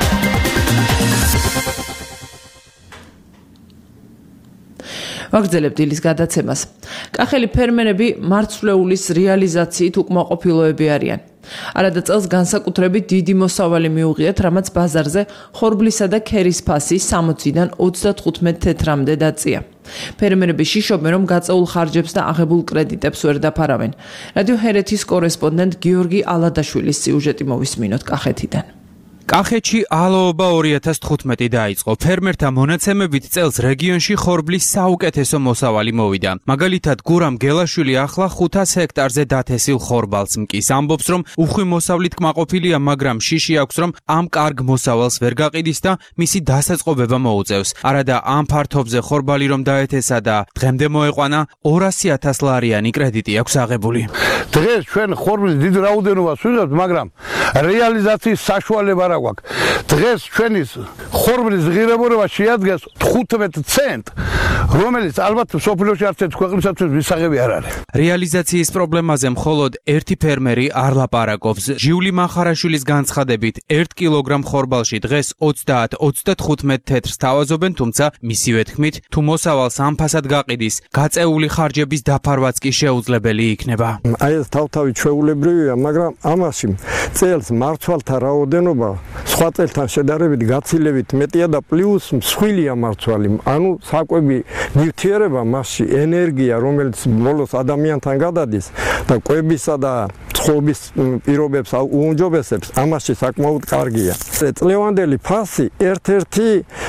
ვაგრძელებთ დილის გადაცემას. კახელი ფერმერები მარცვლეულის რეალიზაციით უკმაყოფილოები არიან. არადა წელს განსაკუთრებით დიდი მოსავალი მიუღიათ, რამაც ბაზარზე ხორბლისა და ქერის ფასი 60-დან 35 თეთრამდე დაწია. ფერმერები შიშობენ, რომ გაწეულ ხარჯებს და აღებულ კრედიტებს ვერ დაფარავენ. რადიო ჰერეთის კორესპონდენტ გიორგი ალადაშვილის სიუჟეტი მოვისმინოთ კახეთიდან. კახეთში ალოობა 2015 დაიწყო. ფერმერთა მონაცემებით წელს რეგიონში ხორბლის საუკეთესო მოსავალი მოვიდა. მაგალითად, გურამ გელაშვილი ახლა 500 ჰექტარზე დათესილ ხორბალს მკის. ამბობს, რომ უხვი მოსავლით კმაყოფილია, მაგრამ შიში აქვს, რომ ამ კარგ მოსავალს ვერ გაყიდის და მისი დასაწყობება მოუწევს. არადა ამ ფართობზე ხორბალი რომ დაეთესა და დღემდე მოეყვანა 200,000 ლარიანი კრედიტი აქვს აღებული. დღეს ჩვენ ხორბლის დიდ რაოდენობას ვიღებთ, მაგრამ რეალიზაციის საშუალება არ აქვს. დღეს ჩვენი ხორბლის ღირებულება შეადგენს 15 ცენტს, რომელიც ალბათ სოფლიოში არც ერთ ქვეყნისათვის მისაღები არ არის. რეალიზაციის პრობლემაზე მხოლოდ ერთი ფერმერი არ ლაპარაკობს. ჟიული მახარაშვილის განცხადებით 1 კილოგრამ ხორბალში დღეს 30-35 თეთრს თავაზობენ, თუმცა მისივე თქმით, თუ მოსავალს ამ ფასად გაყიდის, გაწეული ხარჯების დაფარვაც კი შეუძლებელი იქნება. აი ეს თავთავი ჩვეულებრივია, მაგრამ ამაში წელს მარცვალთა რაოდენობა სხვა წელთან შედარებით გაცილებით მეტია და პლუს მსხვილია მარცვალი. ანუ საკვები ნივთიერება მასში ენერგია, რომელიც ბოლოს ადამიანთან გადადის და კვებისა და ცხობის პირობებს უუმჯობესებს, ამაში საკმაოდ კარგია. წლევანდელი ფასი ერთ-ერთი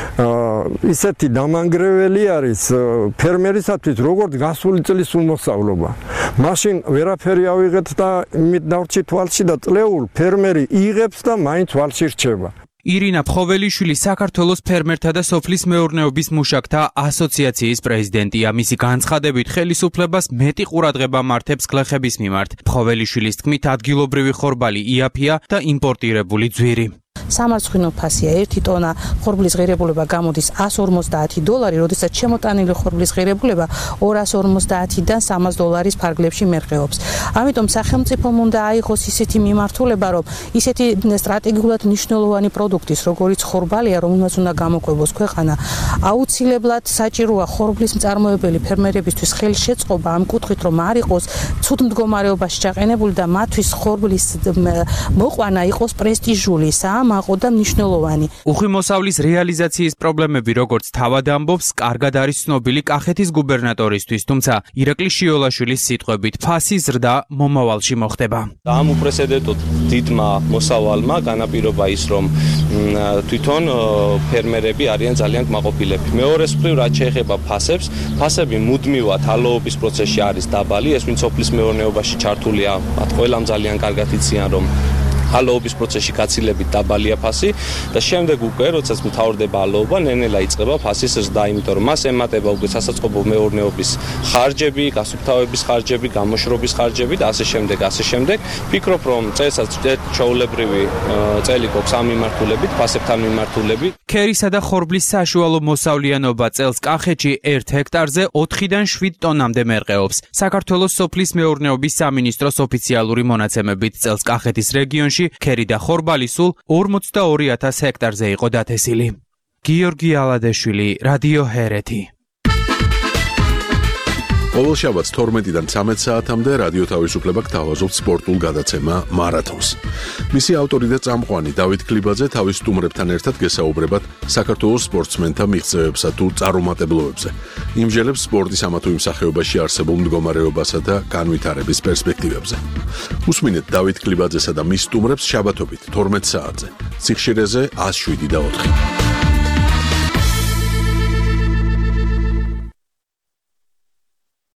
ისეთი დამანგრეველი არის ფერმერისათვის, როგორც გასული წლის უმოსავლობა. მაშინ ვერაფერი ავიღეთ და იმით დავრჩი თვალში და წლეულ ფერმერი იღებს და მაინც ვალში რჩება. ირინა ფხოველიშვილი საქართველოს ფერმერთა და სოფლის მეურნეობის მუშაკთა ასოციაციის პრეზიდენტია. მისი განცხადებით ხელისუფლებას მეტი ყურადღება მართებს გლეხების მიმართ. ფხოველიშვილის თქმით, ადგილობრივი ხორბალი იაფია და იმპორტირებული ძვირი. სამარცხვინო ფასია 1 ტონა ხორბლის ღირებულება გამოდის $150, როდესაც შემოტანილი ხორბლის ღირებულება $250-დან $300 ფარგლებში მერყეობს. ამიტომ სახელმწიფომ უნდა აიღოს ისეთი მიმართულება, რომ ისეთი სტრატეგიულად მნიშვნელოვანი პროდუქტის, როგორიც ხორბალია, რომელსაც უნდა გამოყვებოს ქვეყანა, აუცილებლად საჭიროა ხორბლის მწარმოებელი ფერმერებისთვის ხელშეწყობა ამ კუთხით, რომ არ იყოს ცუდ მდგომარეობაში ჩაყენებული და მათთვის ხორბლის მოყვანა იყოს პრესტიჟული, მაყო და მნიშვნელოვანი. უხვი მოსავლის რეალიზაციის პრობლემები, როგორც თავად ამბობს, კარგად არის ცნობილი კახეთის გუბერნატორისთვის, თუმცა ირაკლი შიოლაშვილის სიტყვებით, ფასის ზრდა მომავალში მოხდება. ამ უპრეცედენტოდ დიდმა მოსავალმა განაპირობა ის, რომ თვითონ ფერმერები არიან ძალიან კმაყოფილები. მეორეს მხრივ, რაც შეეხება ფასებს, ფასები მუდმივად ალოობის პროცესში არის დაბალი, ეს ვინც სოფლის მეურნეობაში ჩართულია, მათ ყველამ ძალიან კარგად იციან, რომ ალოობის პროცესში გაცილებით დაბალია ფასი და შემდეგ უკვე როდესაც მთავრდება ალოობა, ნელ-ნელა იწყება ფასის ზრდა, იმიტომ რომ მას ემატება უკვე სასაწყობო მეურნეობის ხარჯები, გასუფთავების ხარჯები, გამოშრობის ხარჯები და ასე შემდეგ. ვფიქრობ, რომ წელსაც ჩვეულებრივი წელი გვაქვს ამ მიმართულებით, ფასებთან მიმართულებით. ქერისა და ხორბლის საშუალო მოსავლიანობა წელს კახეთში 1 ჰექტარზე 4-დან 7 ტონამდე მერყეობს. საქართველოს სოფლის მეურნეობის სამინისტროს ოფიციალური მონაცემებით წელს კახეთის რეგიონში ქერი და ხორბალი სულ 42,000 ჰექტარზე იყო დათესილი. გიორგი ალადეშვილი, რადიო ჰერეთი. ყოველ შაბათს 12-დან 13 საათამდე რადიო თავისუფლება გთავაზობთ სპორტულ გადაცემა მარათონს. მისი ავტორი და წამყვანი დავით კლიბაძე თავის სტუმრებთან ერთად გესაუბრებათ საქართველოს სპორტსმენთა მიღწევებსა თუ წარუმატებლობებზე. იმჯელებს სპორტის ამა თუ იმ სახეობაში არსებულ მდგომარეობასა და განვითარების პერსპექტივებზე. უსმინეთ დავით კლიბაძესა და მის სტუმრებს შაბათობით 12 საათზე. სიხშირეზე 107 და 4.